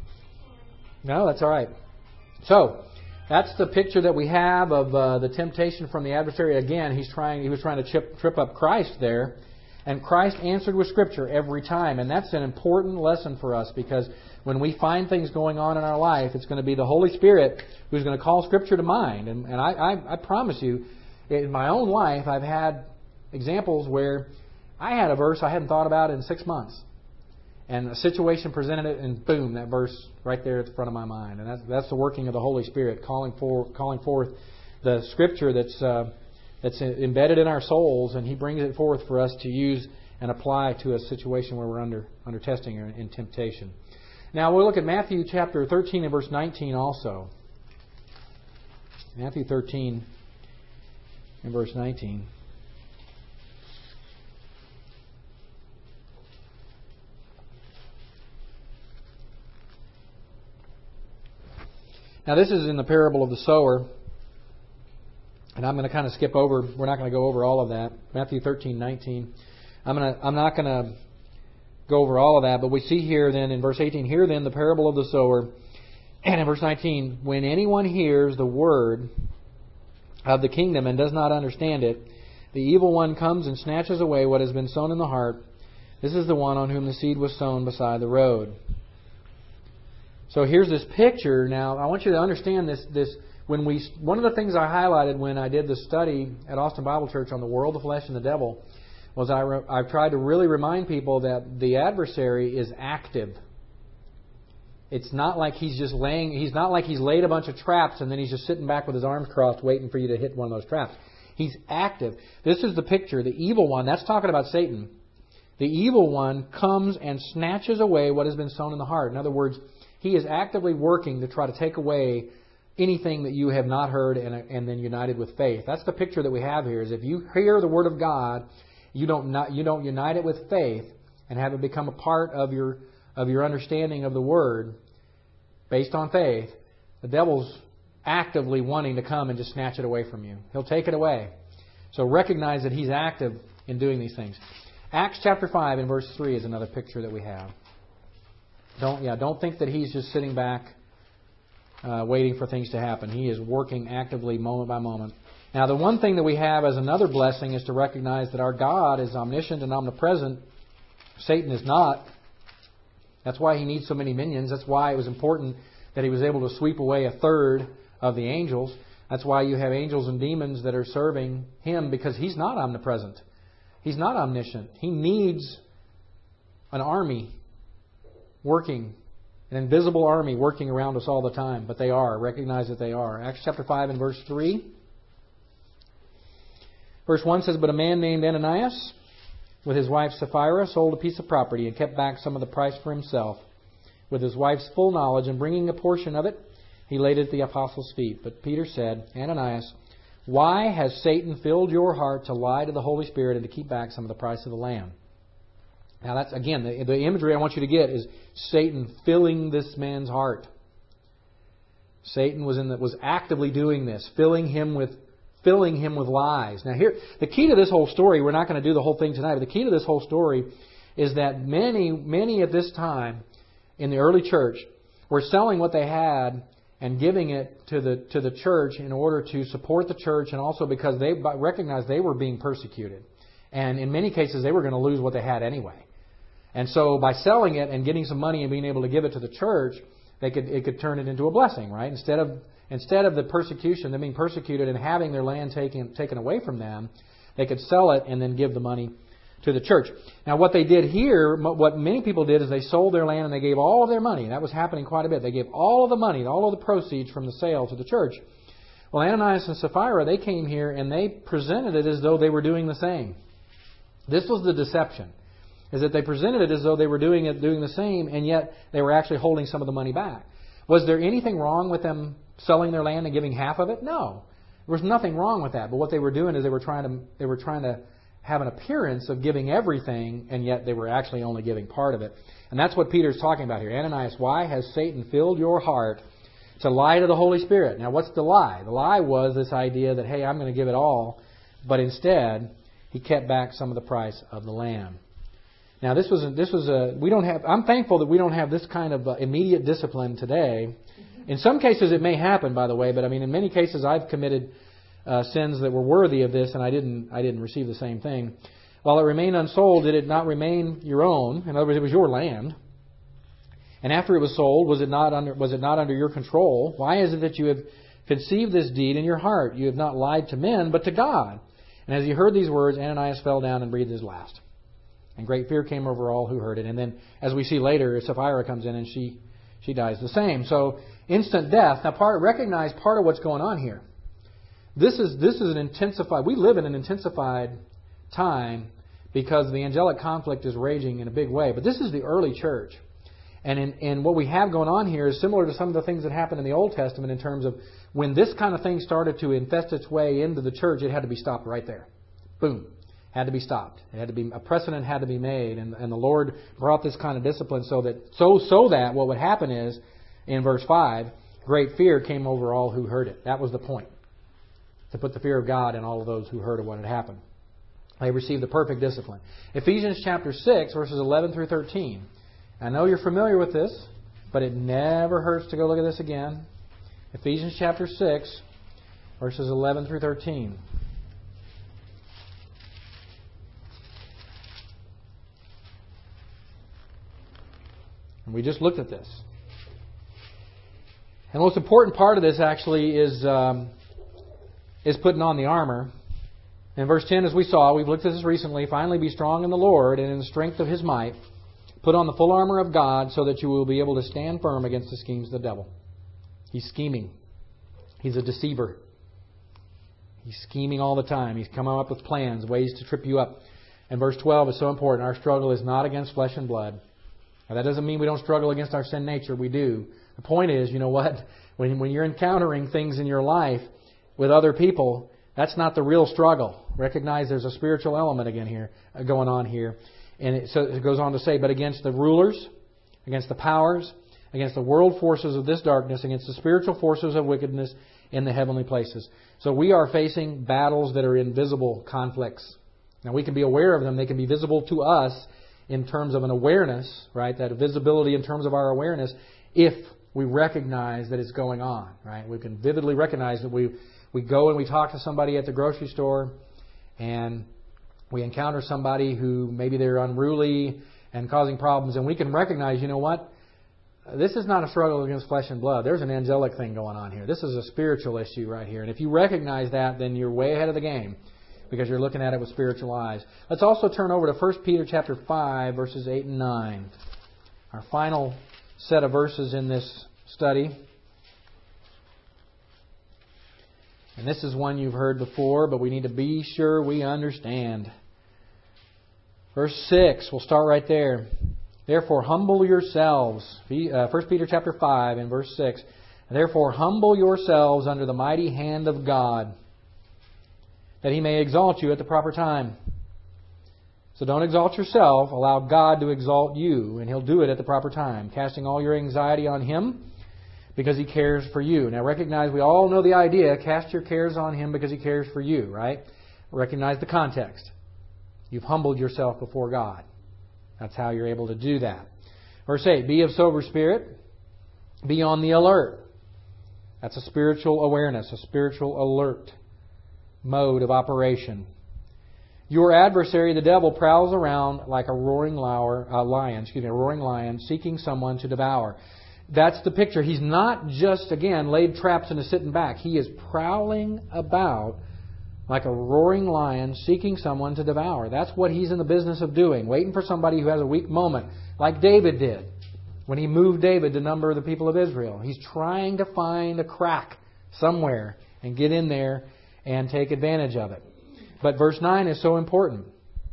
No, that's all right. So, that's the picture that we have of uh, the temptation from the adversary. Again, he's trying. He was trying to trip, trip up Christ there, and Christ answered with Scripture every time. And that's an important lesson for us, because when we find things going on in our life, it's going to be the Holy Spirit who's going to call Scripture to mind. And, and I, I, I promise you, in my own life, I've had examples where I had a verse I hadn't thought about in six months. And a situation presented it, and boom, that verse right there at the front of my mind. And that's, that's the working of the Holy Spirit, calling for calling forth the Scripture that's uh, that's embedded in our souls, and He brings it forth for us to use and apply to a situation where we're under under testing or in temptation. Now we'll look at Matthew chapter thirteen and verse nineteen also. Matthew thirteen and verse nineteen. Now, this is in the parable of the sower, and I'm going to kind of skip over. We're not going to go over all of that. Matthew thirteen nineteen. I'm going to. I'm not going to go over all of that, but we see here then in verse eighteen. Hear then the parable of the sower, and in verse nineteen, when anyone hears the word of the kingdom and does not understand it, the evil one comes and snatches away what has been sown in the heart. This is the one on whom the seed was sown beside the road. So here's this picture. Now, I want you to understand this. This when we one of the things I highlighted when I did the study at Austin Bible Church on the world, the flesh, and the devil was I re, I've tried to really remind people that the adversary is active. It's not like he's just laying. He's not like he's laid a bunch of traps and then he's just sitting back with his arms crossed, waiting for you to hit one of those traps. He's active. This is the picture. The evil one. That's talking about Satan. The evil one comes and snatches away what has been sown in the heart. In other words, he is actively working to try to take away anything that you have not heard and, and then united with faith. That's the picture that we have here. Is if you hear the Word of God, you don't not, you don't unite it with faith and have it become a part of your of your understanding of the Word based on faith, the devil's actively wanting to come and just snatch it away from you. He'll take it away. So recognize that he's active in doing these things. Acts chapter five and verse three is another picture that we have. Don't yeah. Don't think that he's just sitting back, uh, waiting for things to happen. He is working actively, moment by moment. Now, the one thing that we have as another blessing is to recognize that our God is omniscient and omnipresent. Satan is not. That's why he needs so many minions. That's why it was important that he was able to sweep away a third of the angels. That's why you have angels and demons that are serving him, because he's not omnipresent. He's not omniscient. He needs an army working, an invisible army working around us all the time. But they are. Recognize that they are. Acts chapter five and verse three. Verse one says, "But a man named Ananias, with his wife Sapphira, sold a piece of property and kept back some of the price for himself. with his wife's full knowledge, and bringing a portion of it, he laid it at the apostles' feet. But Peter said, Ananias, why has Satan filled your heart to lie to the Holy Spirit and to keep back some of the price of the land? Now that's, again, the, the imagery I want you to get is Satan filling this man's heart. Satan was in the, was actively doing this, filling him with filling him with lies. Now here, the key to this whole story, we're not going to do the whole thing tonight, but the key to this whole story is that many, many at this time in the early church were selling what they had and giving it to the to the church in order to support the church, and also because they recognized they were being persecuted. And in many cases, they were going to lose what they had anyway. And so by selling it and getting some money and being able to give it to the church, they could it could turn it into a blessing, right? Instead of instead of the persecution, them being persecuted and having their land taken taken away from them, they could sell it and then give the money to the church. Now, what they did here, what many people did, is they sold their land and they gave all of their money. That was happening quite a bit. They gave all of the money, all of the proceeds from the sale to the church. Well, Ananias and Sapphira, they came here and they presented it as though they were doing the same. This was the deception, is that they presented it as though they were doing it, doing the same, and yet they were actually holding some of the money back. Was there anything wrong with them selling their land and giving half of it? No, there was nothing wrong with that. But what they were doing is they were trying to they were trying to have an appearance of giving everything, and yet they were actually only giving part of it. And that's what Peter's talking about here. Ananias, why has Satan filled your heart to lie to the Holy Spirit? Now, what's the lie? The lie was this idea that, hey, I'm going to give it all, but instead he kept back some of the price of the land. Now, this was a, this was a we don't have. I'm thankful that we don't have this kind of uh, immediate discipline today. In some cases, it may happen, by the way, but I mean, in many cases, I've committed Uh, sins that were worthy of this, and I didn't I didn't receive the same thing. While it remained unsold, did it not remain your own? In other words, it was your land. And after it was sold, was it not under was it not under your control? Why is it that you have conceived this deed in your heart? You have not lied to men, but to God. And as he heard these words, Ananias fell down and breathed his last. And great fear came over all who heard it. And then, as we see later, Sapphira comes in and she she dies the same. So instant death. Now, part recognize part of what's going on here. This is this is an intensified. We live in an intensified time because the angelic conflict is raging in a big way. But this is the early church, and in, and what we have going on here is similar to some of the things that happened in the Old Testament in terms of when this kind of thing started to infest its way into the church, it had to be stopped right there. Boom, had to be stopped. It had to be a precedent had to be made, and and the Lord brought this kind of discipline so that so so that what would happen is in verse five, great fear came over all who heard it. That was the point. To put the fear of God in all of those who heard of what had happened. They received the perfect discipline. Ephesians chapter six, verses eleven through thirteen. I know you're familiar with this, but it never hurts to go look at this again. Ephesians chapter six, verses eleven through thirteen. And we just looked at this. And the most important part of this actually is... Um, is putting on the armor. In verse ten, as we saw, we've looked at this recently, finally be strong in the Lord and in the strength of His might. Put on the full armor of God so that you will be able to stand firm against the schemes of the devil. He's scheming. He's a deceiver. He's scheming all the time. He's coming up with plans, ways to trip you up. And verse twelve is so important. Our struggle is not against flesh and blood. Now, that doesn't mean we don't struggle against our sin nature. We do. The point is, you know what? When, when you're encountering things in your life with other people, that's not the real struggle. Recognize there's a spiritual element again here, uh, going on here. And it, so it goes on to say, but against the rulers, against the powers, against the world forces of this darkness, against the spiritual forces of wickedness in the heavenly places. So we are facing battles that are invisible conflicts. Now we can be aware of them. They can be visible to us in terms of an awareness, right? That visibility in terms of our awareness, if we recognize that it's going on, right? We can vividly recognize that we We go and we talk to somebody at the grocery store, and we encounter somebody who maybe they're unruly and causing problems, and we can recognize, you know what? This is not a struggle against flesh and blood. There's an angelic thing going on here. This is a spiritual issue right here. And if you recognize that, then you're way ahead of the game because you're looking at it with spiritual eyes. Let's also turn over to First Peter chapter five, verses eight and nine. Our final set of verses in this study. And this is one you've heard before, but we need to be sure we understand. Verse six, we'll start right there. Therefore, humble yourselves. First Peter chapter five and verse six. Therefore, humble yourselves under the mighty hand of God, that He may exalt you at the proper time. So don't exalt yourself. Allow God to exalt you, and He'll do it at the proper time, casting all your anxiety on Him because He cares for you. Now recognize, we all know the idea, cast your cares on Him because He cares for you, right? Recognize the context. You've humbled yourself before God. That's how you're able to do that. Verse eight, be of sober spirit, be on the alert. That's a spiritual awareness, a spiritual alert mode of operation. Your adversary, the devil, prowls around like a roaring liar, uh, lion, excuse me, a roaring lion, seeking someone to devour. That's the picture. He's not just, again, laid traps and is sitting back. He is prowling about like a roaring lion, seeking someone to devour. That's what he's in the business of doing, waiting for somebody who has a weak moment, like David did when he moved David to number the people of Israel. He's trying to find a crack somewhere and get in there and take advantage of it. But verse nine is so important.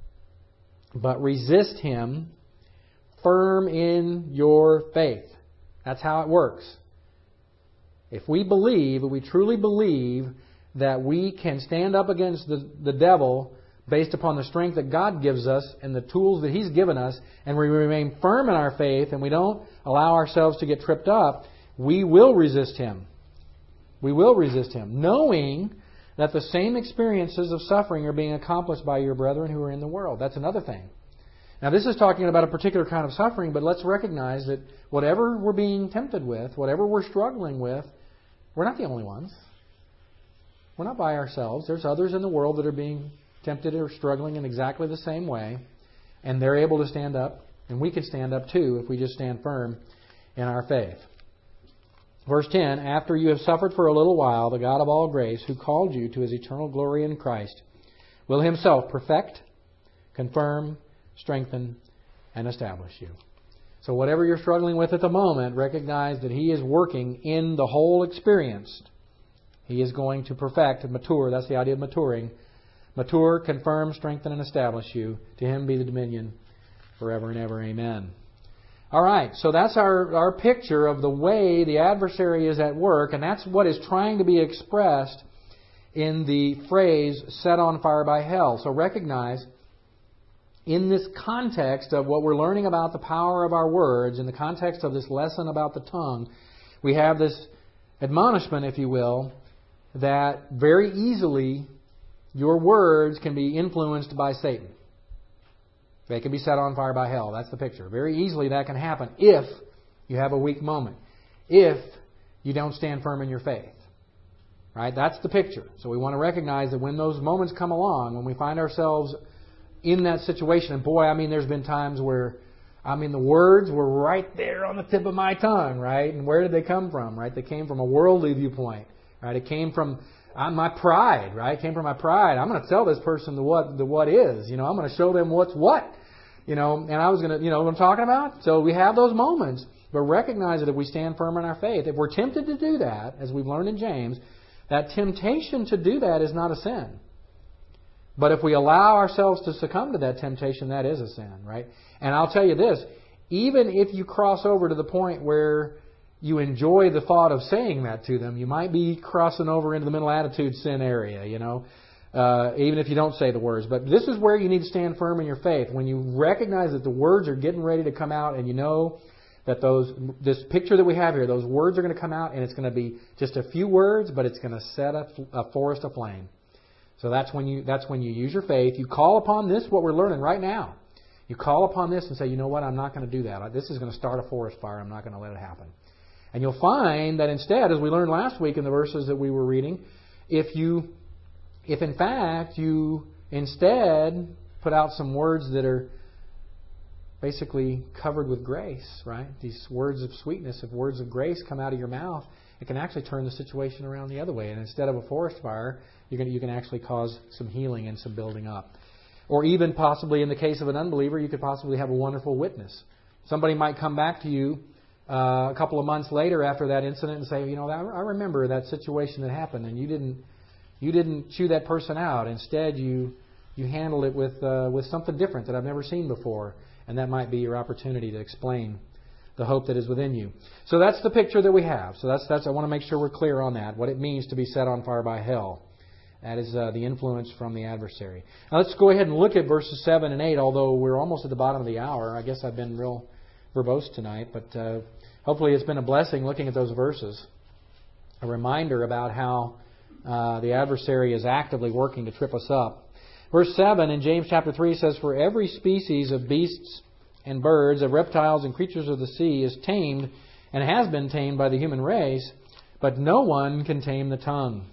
But resist him firm in your faith. That's how it works. If we believe, if we truly believe that we can stand up against the, the devil based upon the strength that God gives us and the tools that He's given us, and we remain firm in our faith and we don't allow ourselves to get tripped up, we will resist him. We will resist him, knowing that the same experiences of suffering are being accomplished by your brethren who are in the world. That's another thing. Now, this is talking about a particular kind of suffering, but let's recognize that whatever we're being tempted with, whatever we're struggling with, we're not the only ones. We're not by ourselves. There's others in the world that are being tempted or struggling in exactly the same way, and they're able to stand up, and we can stand up too if we just stand firm in our faith. Verse ten, after you have suffered for a little while, the God of all grace, who called you to His eternal glory in Christ, will Himself perfect, confirm, strengthen, and establish you. So whatever you're struggling with at the moment, recognize that He is working in the whole experience. He is going to perfect, mature, that's the idea of maturing. Mature, confirm, strengthen, and establish you. To Him be the dominion forever and ever. Amen. All right, so that's our, our picture of the way the adversary is at work, and that's what is trying to be expressed in the phrase, set on fire by hell. So recognize, in this context of what we're learning about the power of our words, in the context of this lesson about the tongue, we have this admonishment, if you will, that very easily your words can be influenced by Satan. They can be set on fire by hell. That's the picture. Very easily that can happen if you have a weak moment. If you don't stand firm in your faith. Right? That's the picture. So we want to recognize that when those moments come along, when we find ourselves in that situation, and boy, I mean, there's been times where, I mean, the words were right there on the tip of my tongue, right? And where did they come from, right? They came from a worldly viewpoint, right? It came from uh, my pride, right? It came from my pride. I'm going to tell this person the what, the what is, you know, I'm going to show them what's what, you know, and I was going to, you know what I'm talking about? So we have those moments, but recognize that if we stand firm in our faith, if we're tempted to do that, as we've learned in James, that temptation to do that is not a sin. But if we allow ourselves to succumb to that temptation, that is a sin, right? And I'll tell you this, even if you cross over to the point where you enjoy the thought of saying that to them, you might be crossing over into the mental attitude sin area, you know, uh, even if you don't say the words. But this is where you need to stand firm in your faith. When you recognize that the words are getting ready to come out and you know that those this picture that we have here, those words are going to come out and it's going to be just a few words, but it's going to set a, a forest aflame. So that's when you that's when you use your faith. You call upon this, what we're learning right now. You call upon this and say, you know what, I'm not going to do that. This is going to start a forest fire. I'm not going to let it happen. And you'll find that instead, as we learned last week in the verses that we were reading, if you, if in fact you instead put out some words that are basically covered with grace, right? These words of sweetness, if words of grace come out of your mouth, it can actually turn the situation around the other way. And instead of a forest fire, you can, you can actually cause some healing and some building up. Or even possibly in the case of an unbeliever, you could possibly have a wonderful witness. Somebody might come back to you uh, a couple of months later after that incident and say, you know, I remember that situation that happened, and you didn't you didn't chew that person out. Instead, you you handled it with uh, with something different that I've never seen before. And that might be your opportunity to explain the hope that is within you. So that's the picture that we have. So that's that's I want to make sure we're clear on that, what it means to be set on fire by hell. That is uh, the influence from the adversary. Now let's go ahead and look at verses seven and eight, although we're almost at the bottom of the hour. I guess I've been real verbose tonight, but uh, hopefully it's been a blessing looking at those verses. A reminder about how uh, the adversary is actively working to trip us up. Verse seven in James chapter three says, "For every species of beasts and birds, of reptiles and creatures of the sea is tamed and has been tamed by the human race, but no one can tame the tongue.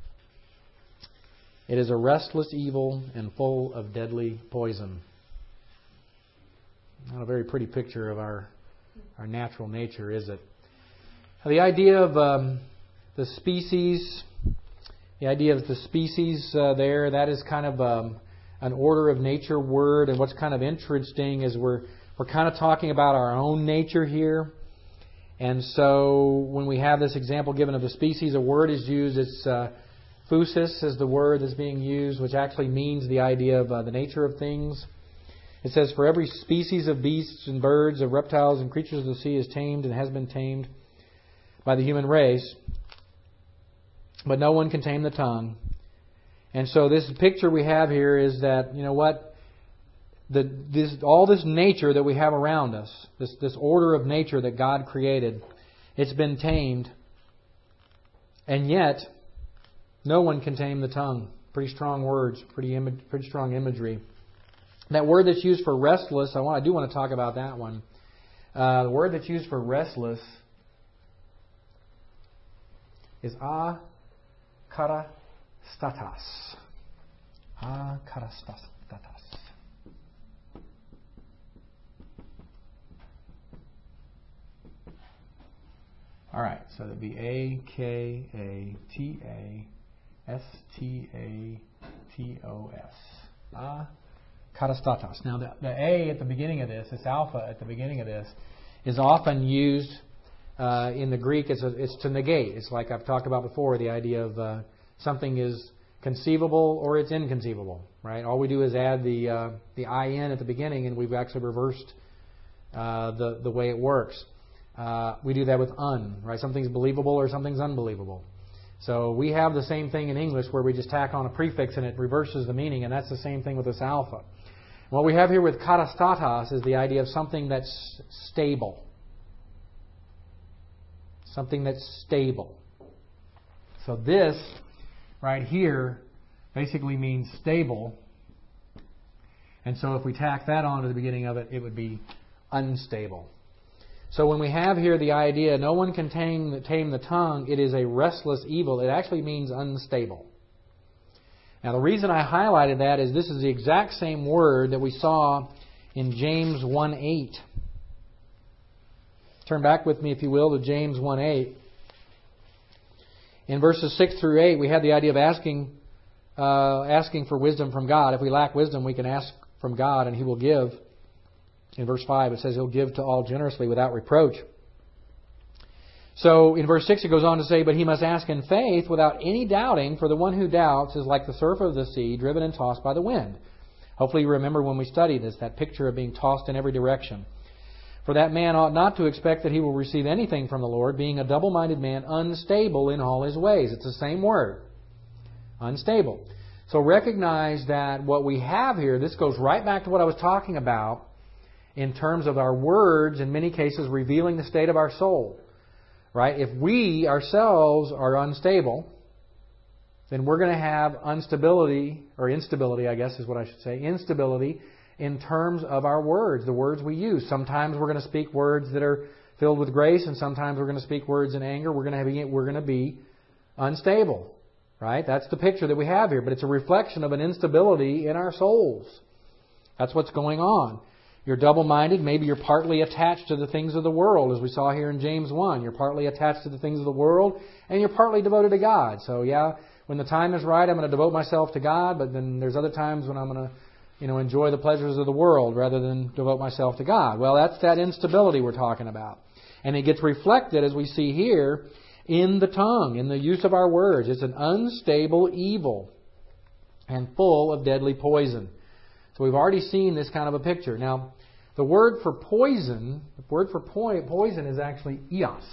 It is a restless evil and full of deadly poison." Not a very pretty picture of our our natural nature, is it? The idea of um, the species, the idea of the species uh, there, that is kind of um, an order of nature word. And what's kind of interesting is we're we're kind of talking about our own nature here. And so when we have this example given of the species, a word is used. It's uh, phusis is the word that's being used, which actually means the idea of uh, the nature of things. It says, "For every species of beasts and birds, of reptiles and creatures of the sea is tamed and has been tamed by the human race, but no one can tame the tongue." And so this picture we have here is that, you know what, the, this, all this nature that we have around us, this, this order of nature that God created, it's been tamed, and yet no one can tame the tongue. Pretty strong words, pretty image, pretty strong imagery. That word that's used for restless, I want I do want to talk about that one. Uh, the word that's used for restless is akarastatos. Akarastatos. All right, so that'd be A K A T A S T A T O S. Ah. Katastatos. Now, the, the A at the beginning of this, this alpha at the beginning of this, is often used uh, in the Greek. It's, a, it's to negate. It's like I've talked about before, the idea of uh, something is conceivable or it's inconceivable, right? All we do is add the uh, the in at the beginning, and we've actually reversed uh, the the way it works. Uh, we do that with un, right? Something's believable or something's unbelievable. So we have the same thing in English where we just tack on a prefix and it reverses the meaning, and that's the same thing with this alpha. What we have here with katastatos is the idea of something that's stable. Something that's stable. So this right here basically means stable. And so if we tack that on to the beginning of it, it would be unstable. So when we have here the idea, no one can tame, tame the tongue, it is a restless evil. It actually means unstable. Now the reason I highlighted that is this is the exact same word that we saw in James one eight. Turn back with me, if you will, to James one eight. In verses six through eight, we had the idea of asking, uh, asking for wisdom from God. If we lack wisdom, we can ask from God and He will give. In verse five, it says He'll give to all generously without reproach. So in verse six, it goes on to say, "But he must ask in faith without any doubting, for the one who doubts is like the surf of the sea, driven and tossed by the wind." Hopefully you remember when we studied this, that picture of being tossed in every direction. "For that man ought not to expect that he will receive anything from the Lord, being a double-minded man, unstable in all his ways." It's the same word. Unstable. So recognize that what we have here, this goes right back to what I was talking about in terms of our words, in many cases revealing the state of our soul. Right? If we ourselves are unstable, then we're going to have instability, or instability, I guess is what I should say, instability in terms of our words, the words we use. Sometimes we're going to speak words that are filled with grace, and sometimes we're going to speak words in anger. We're going to be, we're going to be unstable. Right? That's the picture that we have here, but it's a reflection of an instability in our souls. That's what's going on. You're double-minded. Maybe you're partly attached to the things of the world, as we saw here in James one. You're partly attached to the things of the world, and you're partly devoted to God. So, yeah, when the time is right, I'm going to devote myself to God, but then there's other times when I'm going to, you know, enjoy the pleasures of the world rather than devote myself to God. Well, that's that instability we're talking about. And it gets reflected, as we see here, in the tongue, in the use of our words. It's an unstable evil and full of deadly poison. So we've already seen this kind of a picture. Now, The word for poison, the word for po- poison is actually ios.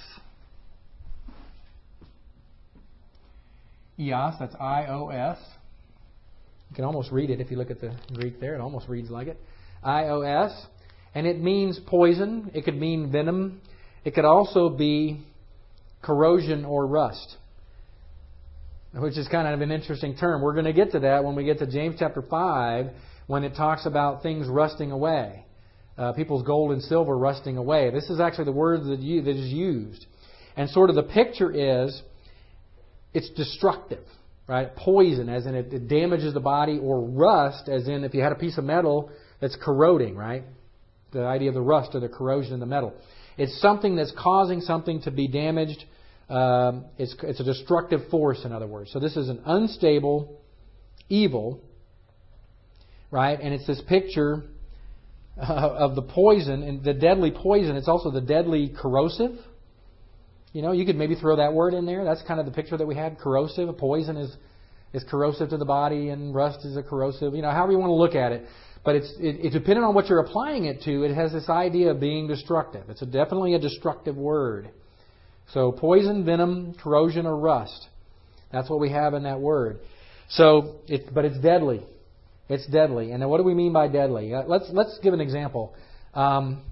Ios, that's I O S. You can almost read it if you look at the Greek there. It almost reads like it. I O S. And it means poison. It could mean venom. It could also be corrosion or rust, which is kind of an interesting term. We're going to get to that when we get to James chapter five, when it talks about things rusting away. Uh, people's gold and silver rusting away. This is actually the word that, you, that is used. And sort of the picture is, it's destructive, right? Poison, as in it, it damages the body, or rust, as in if you had a piece of metal that's corroding, right? The idea of the rust or the corrosion in the metal. It's something that's causing something to be damaged. Um, it's, it's a destructive force, in other words. So this is an unstable evil, right? And it's this picture of the poison, and the deadly poison. It's also the deadly corrosive. You know, you could maybe throw that word in there. That's kind of the picture that we had. Corrosive. A poison is is corrosive to the body, and rust is a corrosive. You know, however you want to look at it. But it's it, it depending on what you're applying it to. It has this idea of being destructive. It's a, definitely a destructive word. So poison, venom, corrosion, or rust. That's what we have in that word. So, it, but it's deadly. It's deadly. And then what do we mean by deadly? Uh, let's let's give an example. Um,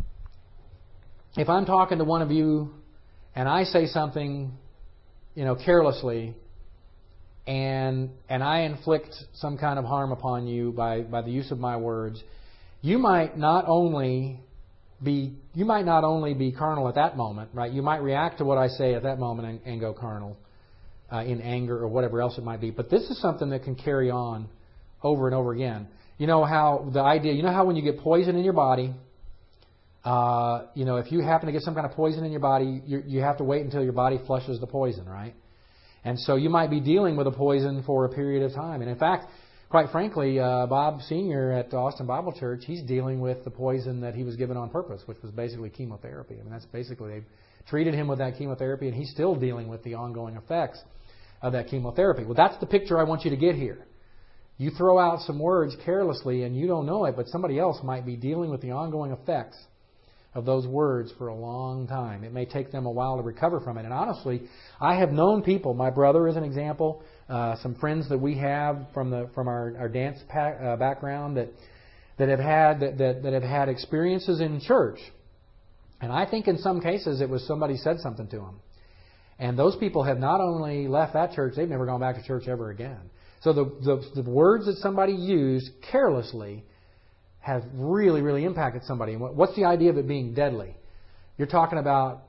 if I'm talking to one of you and I say something, you know, carelessly, and and I inflict some kind of harm upon you by, by the use of my words, you might not only be you might not only be carnal at that moment, right? You might react to what I say at that moment and, and go carnal uh, in anger or whatever else it might be. But this is something that can carry on over and over again. You know how the idea, you know how when you get poison in your body, uh, you know, if you happen to get some kind of poison in your body, you, you have to wait until your body flushes the poison, right? And so you might be dealing with a poison for a period of time. And in fact, quite frankly, uh, Bob Senior at Austin Bible Church, he's dealing with the poison that he was given on purpose, which was basically chemotherapy. I mean, that's basically, they treated him with that chemotherapy, and he's still dealing with the ongoing effects of that chemotherapy. Well, that's the picture I want you to get here. You throw out some words carelessly and you don't know it, but somebody else might be dealing with the ongoing effects of those words for a long time. It may take them a while to recover from it. And honestly, I have known people, my brother is an example, uh, some friends that we have from the from our, our dance pack, uh, background that that have had that, that, that have had experiences in church. And I think in some cases it was somebody said something to them. And those people have not only left that church, they've never gone back to church ever again. So the, the the words that somebody used carelessly have really, really impacted somebody. And what's the idea of it being deadly? You're talking about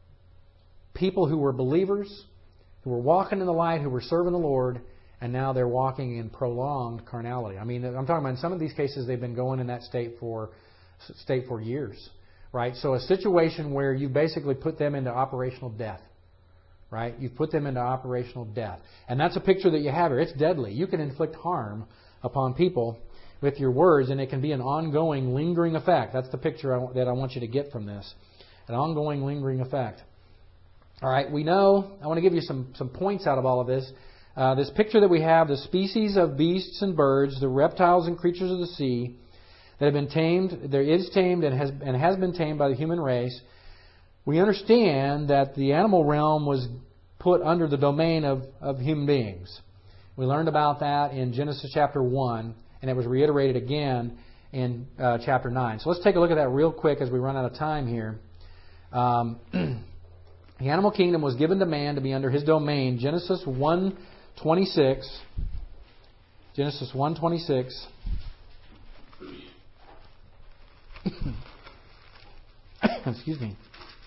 people who were believers, who were walking in the light, who were serving the Lord, and now they're walking in prolonged carnality. I mean, I'm talking about in some of these cases they've been going in that state for state for years, right? So a situation where you basically put them into operational death. Right? You've put them into operational death. And that's a picture that you have here. It's deadly. You can inflict harm upon people with your words, and it can be an ongoing, lingering effect. That's the picture I, that I want you to get from this. An ongoing, lingering effect. All right, we know, I want to give you some, some points out of all of this. Uh, this picture that we have, the species of beasts and birds, the reptiles and creatures of the sea that have been tamed, there is tamed and has, and has been tamed by the human race. We understand that the animal realm was put under the domain of, of human beings. We learned about that in Genesis chapter one, and it was reiterated again in uh, chapter nine. So let's take a look at that real quick as we run out of time here. Um, the animal kingdom was given to man to be under his domain. Genesis one twenty-six. Genesis one twenty-six. Excuse me.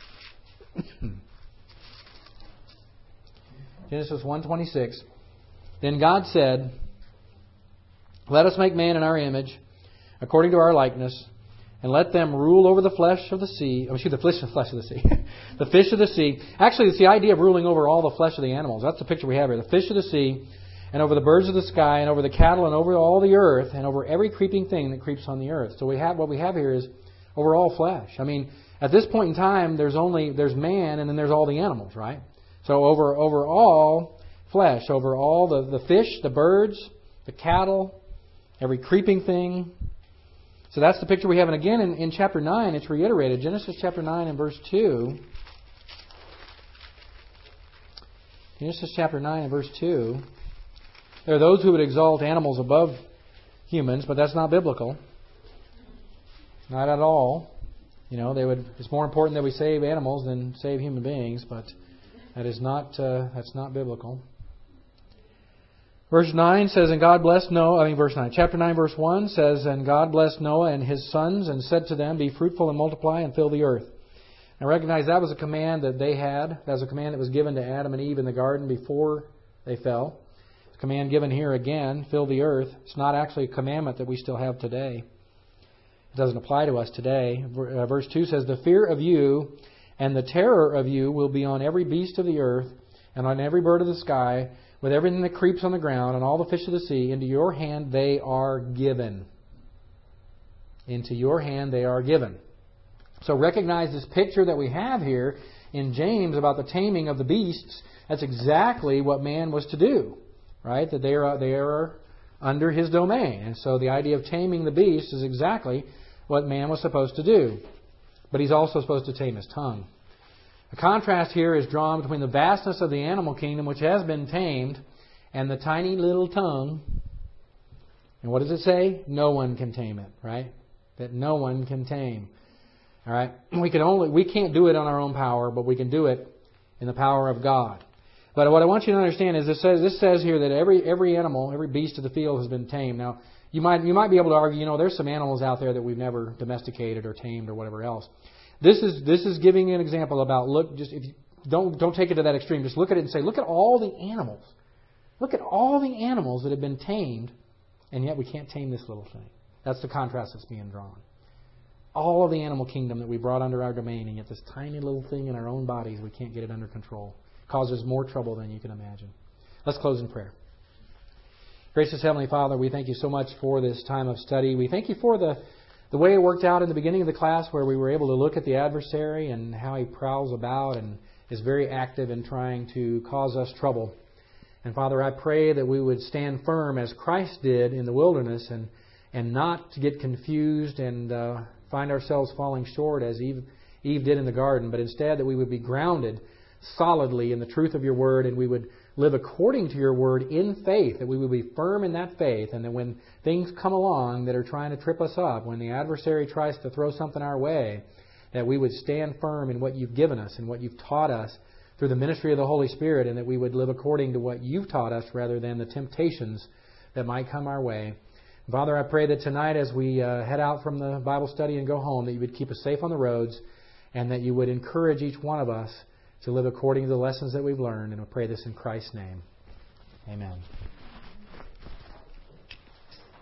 Genesis one twenty-six. Then God said, "Let us make man in our image, according to our likeness, and let them rule over the flesh of the sea." Oh, excuse me, the flesh, the flesh of the sea. The fish of the sea. Actually, it's the idea of ruling over all the flesh of the animals. That's the picture we have here. The fish of the sea, and over the birds of the sky, and over the cattle, and over all the earth, and over every creeping thing that creeps on the earth. So we have what we have here is over all flesh. I mean, at this point in time, there's only there's man, and then there's all the animals, right? So over over all flesh, over all the, the fish, the birds, the cattle, every creeping thing, So that's the picture we have. And again, in, in chapter nine, it's reiterated. Genesis chapter nine and verse two. Genesis chapter nine and verse two. There are those who would exalt animals above humans, but that's not biblical. Not at all. You know, they would. It's more important that we save animals than save human beings, but that is not uh, that's not biblical. Verse nine says, "And God blessed Noah." I mean, verse nine, chapter nine, verse one says, "And God blessed Noah and his sons, and said to them, Be fruitful and multiply, and fill the earth." Now, recognize that was a command that they had. That was a command that was given to Adam and Eve in the garden before they fell. It's a command given here again, fill the earth. It's not actually a commandment that we still have today. It doesn't apply to us today. Verse two says, "The fear of you and the terror of you will be on every beast of the earth, and on every bird of the sky, with everything that creeps on the ground, and all the fish of the sea. Into your hand they are given." Into your hand they are given. So recognize this picture that we have here in James about the taming of the beasts. That's exactly what man was to do, right? That they are they are under his domain. And so the idea of taming the beast is exactly what man was supposed to do. But he's also supposed to tame his tongue. The contrast here is drawn between the vastness of the animal kingdom, which has been tamed, and the tiny little tongue. And what does it say? No one can tame it, right? That no one can tame. All right, we can only we can't do it on our own power, but we can do it in the power of God. But what I want you to understand is this says this says here that every every animal, every beast of the field has been tamed. Now, you might you might be able to argue, you know, there's some animals out there that we've never domesticated or tamed or whatever else. This is this is giving an example about look. Just if you don't don't take it to that extreme. Just look at it and say, look at all the animals. Look at all the animals that have been tamed, and yet we can't tame this little thing. That's the contrast that's being drawn. All of the animal kingdom that we brought under our domain, and yet this tiny little thing in our own bodies, we can't get it under control. It causes more trouble than you can imagine. Let's close in prayer. Gracious Heavenly Father, we thank you so much for this time of study. We thank you for the, the way it worked out in the beginning of the class, where we were able to look at the adversary and how he prowls about and is very active in trying to cause us trouble. And Father, I pray that we would stand firm as Christ did in the wilderness, and, and not to get confused and uh, find ourselves falling short as Eve, Eve did in the garden, but instead that we would be grounded solidly in the truth of your word, and we would live according to your word in faith, that we would be firm in that faith, and that when things come along that are trying to trip us up, when the adversary tries to throw something our way, that we would stand firm in what you've given us and what you've taught us through the ministry of the Holy Spirit, and that we would live according to what you've taught us rather than the temptations that might come our way. Father, I pray that tonight as we uh, head out from the Bible study and go home, that you would keep us safe on the roads, and that you would encourage each one of us to live according to the lessons that we've learned. And we pray this in Christ's name. Amen.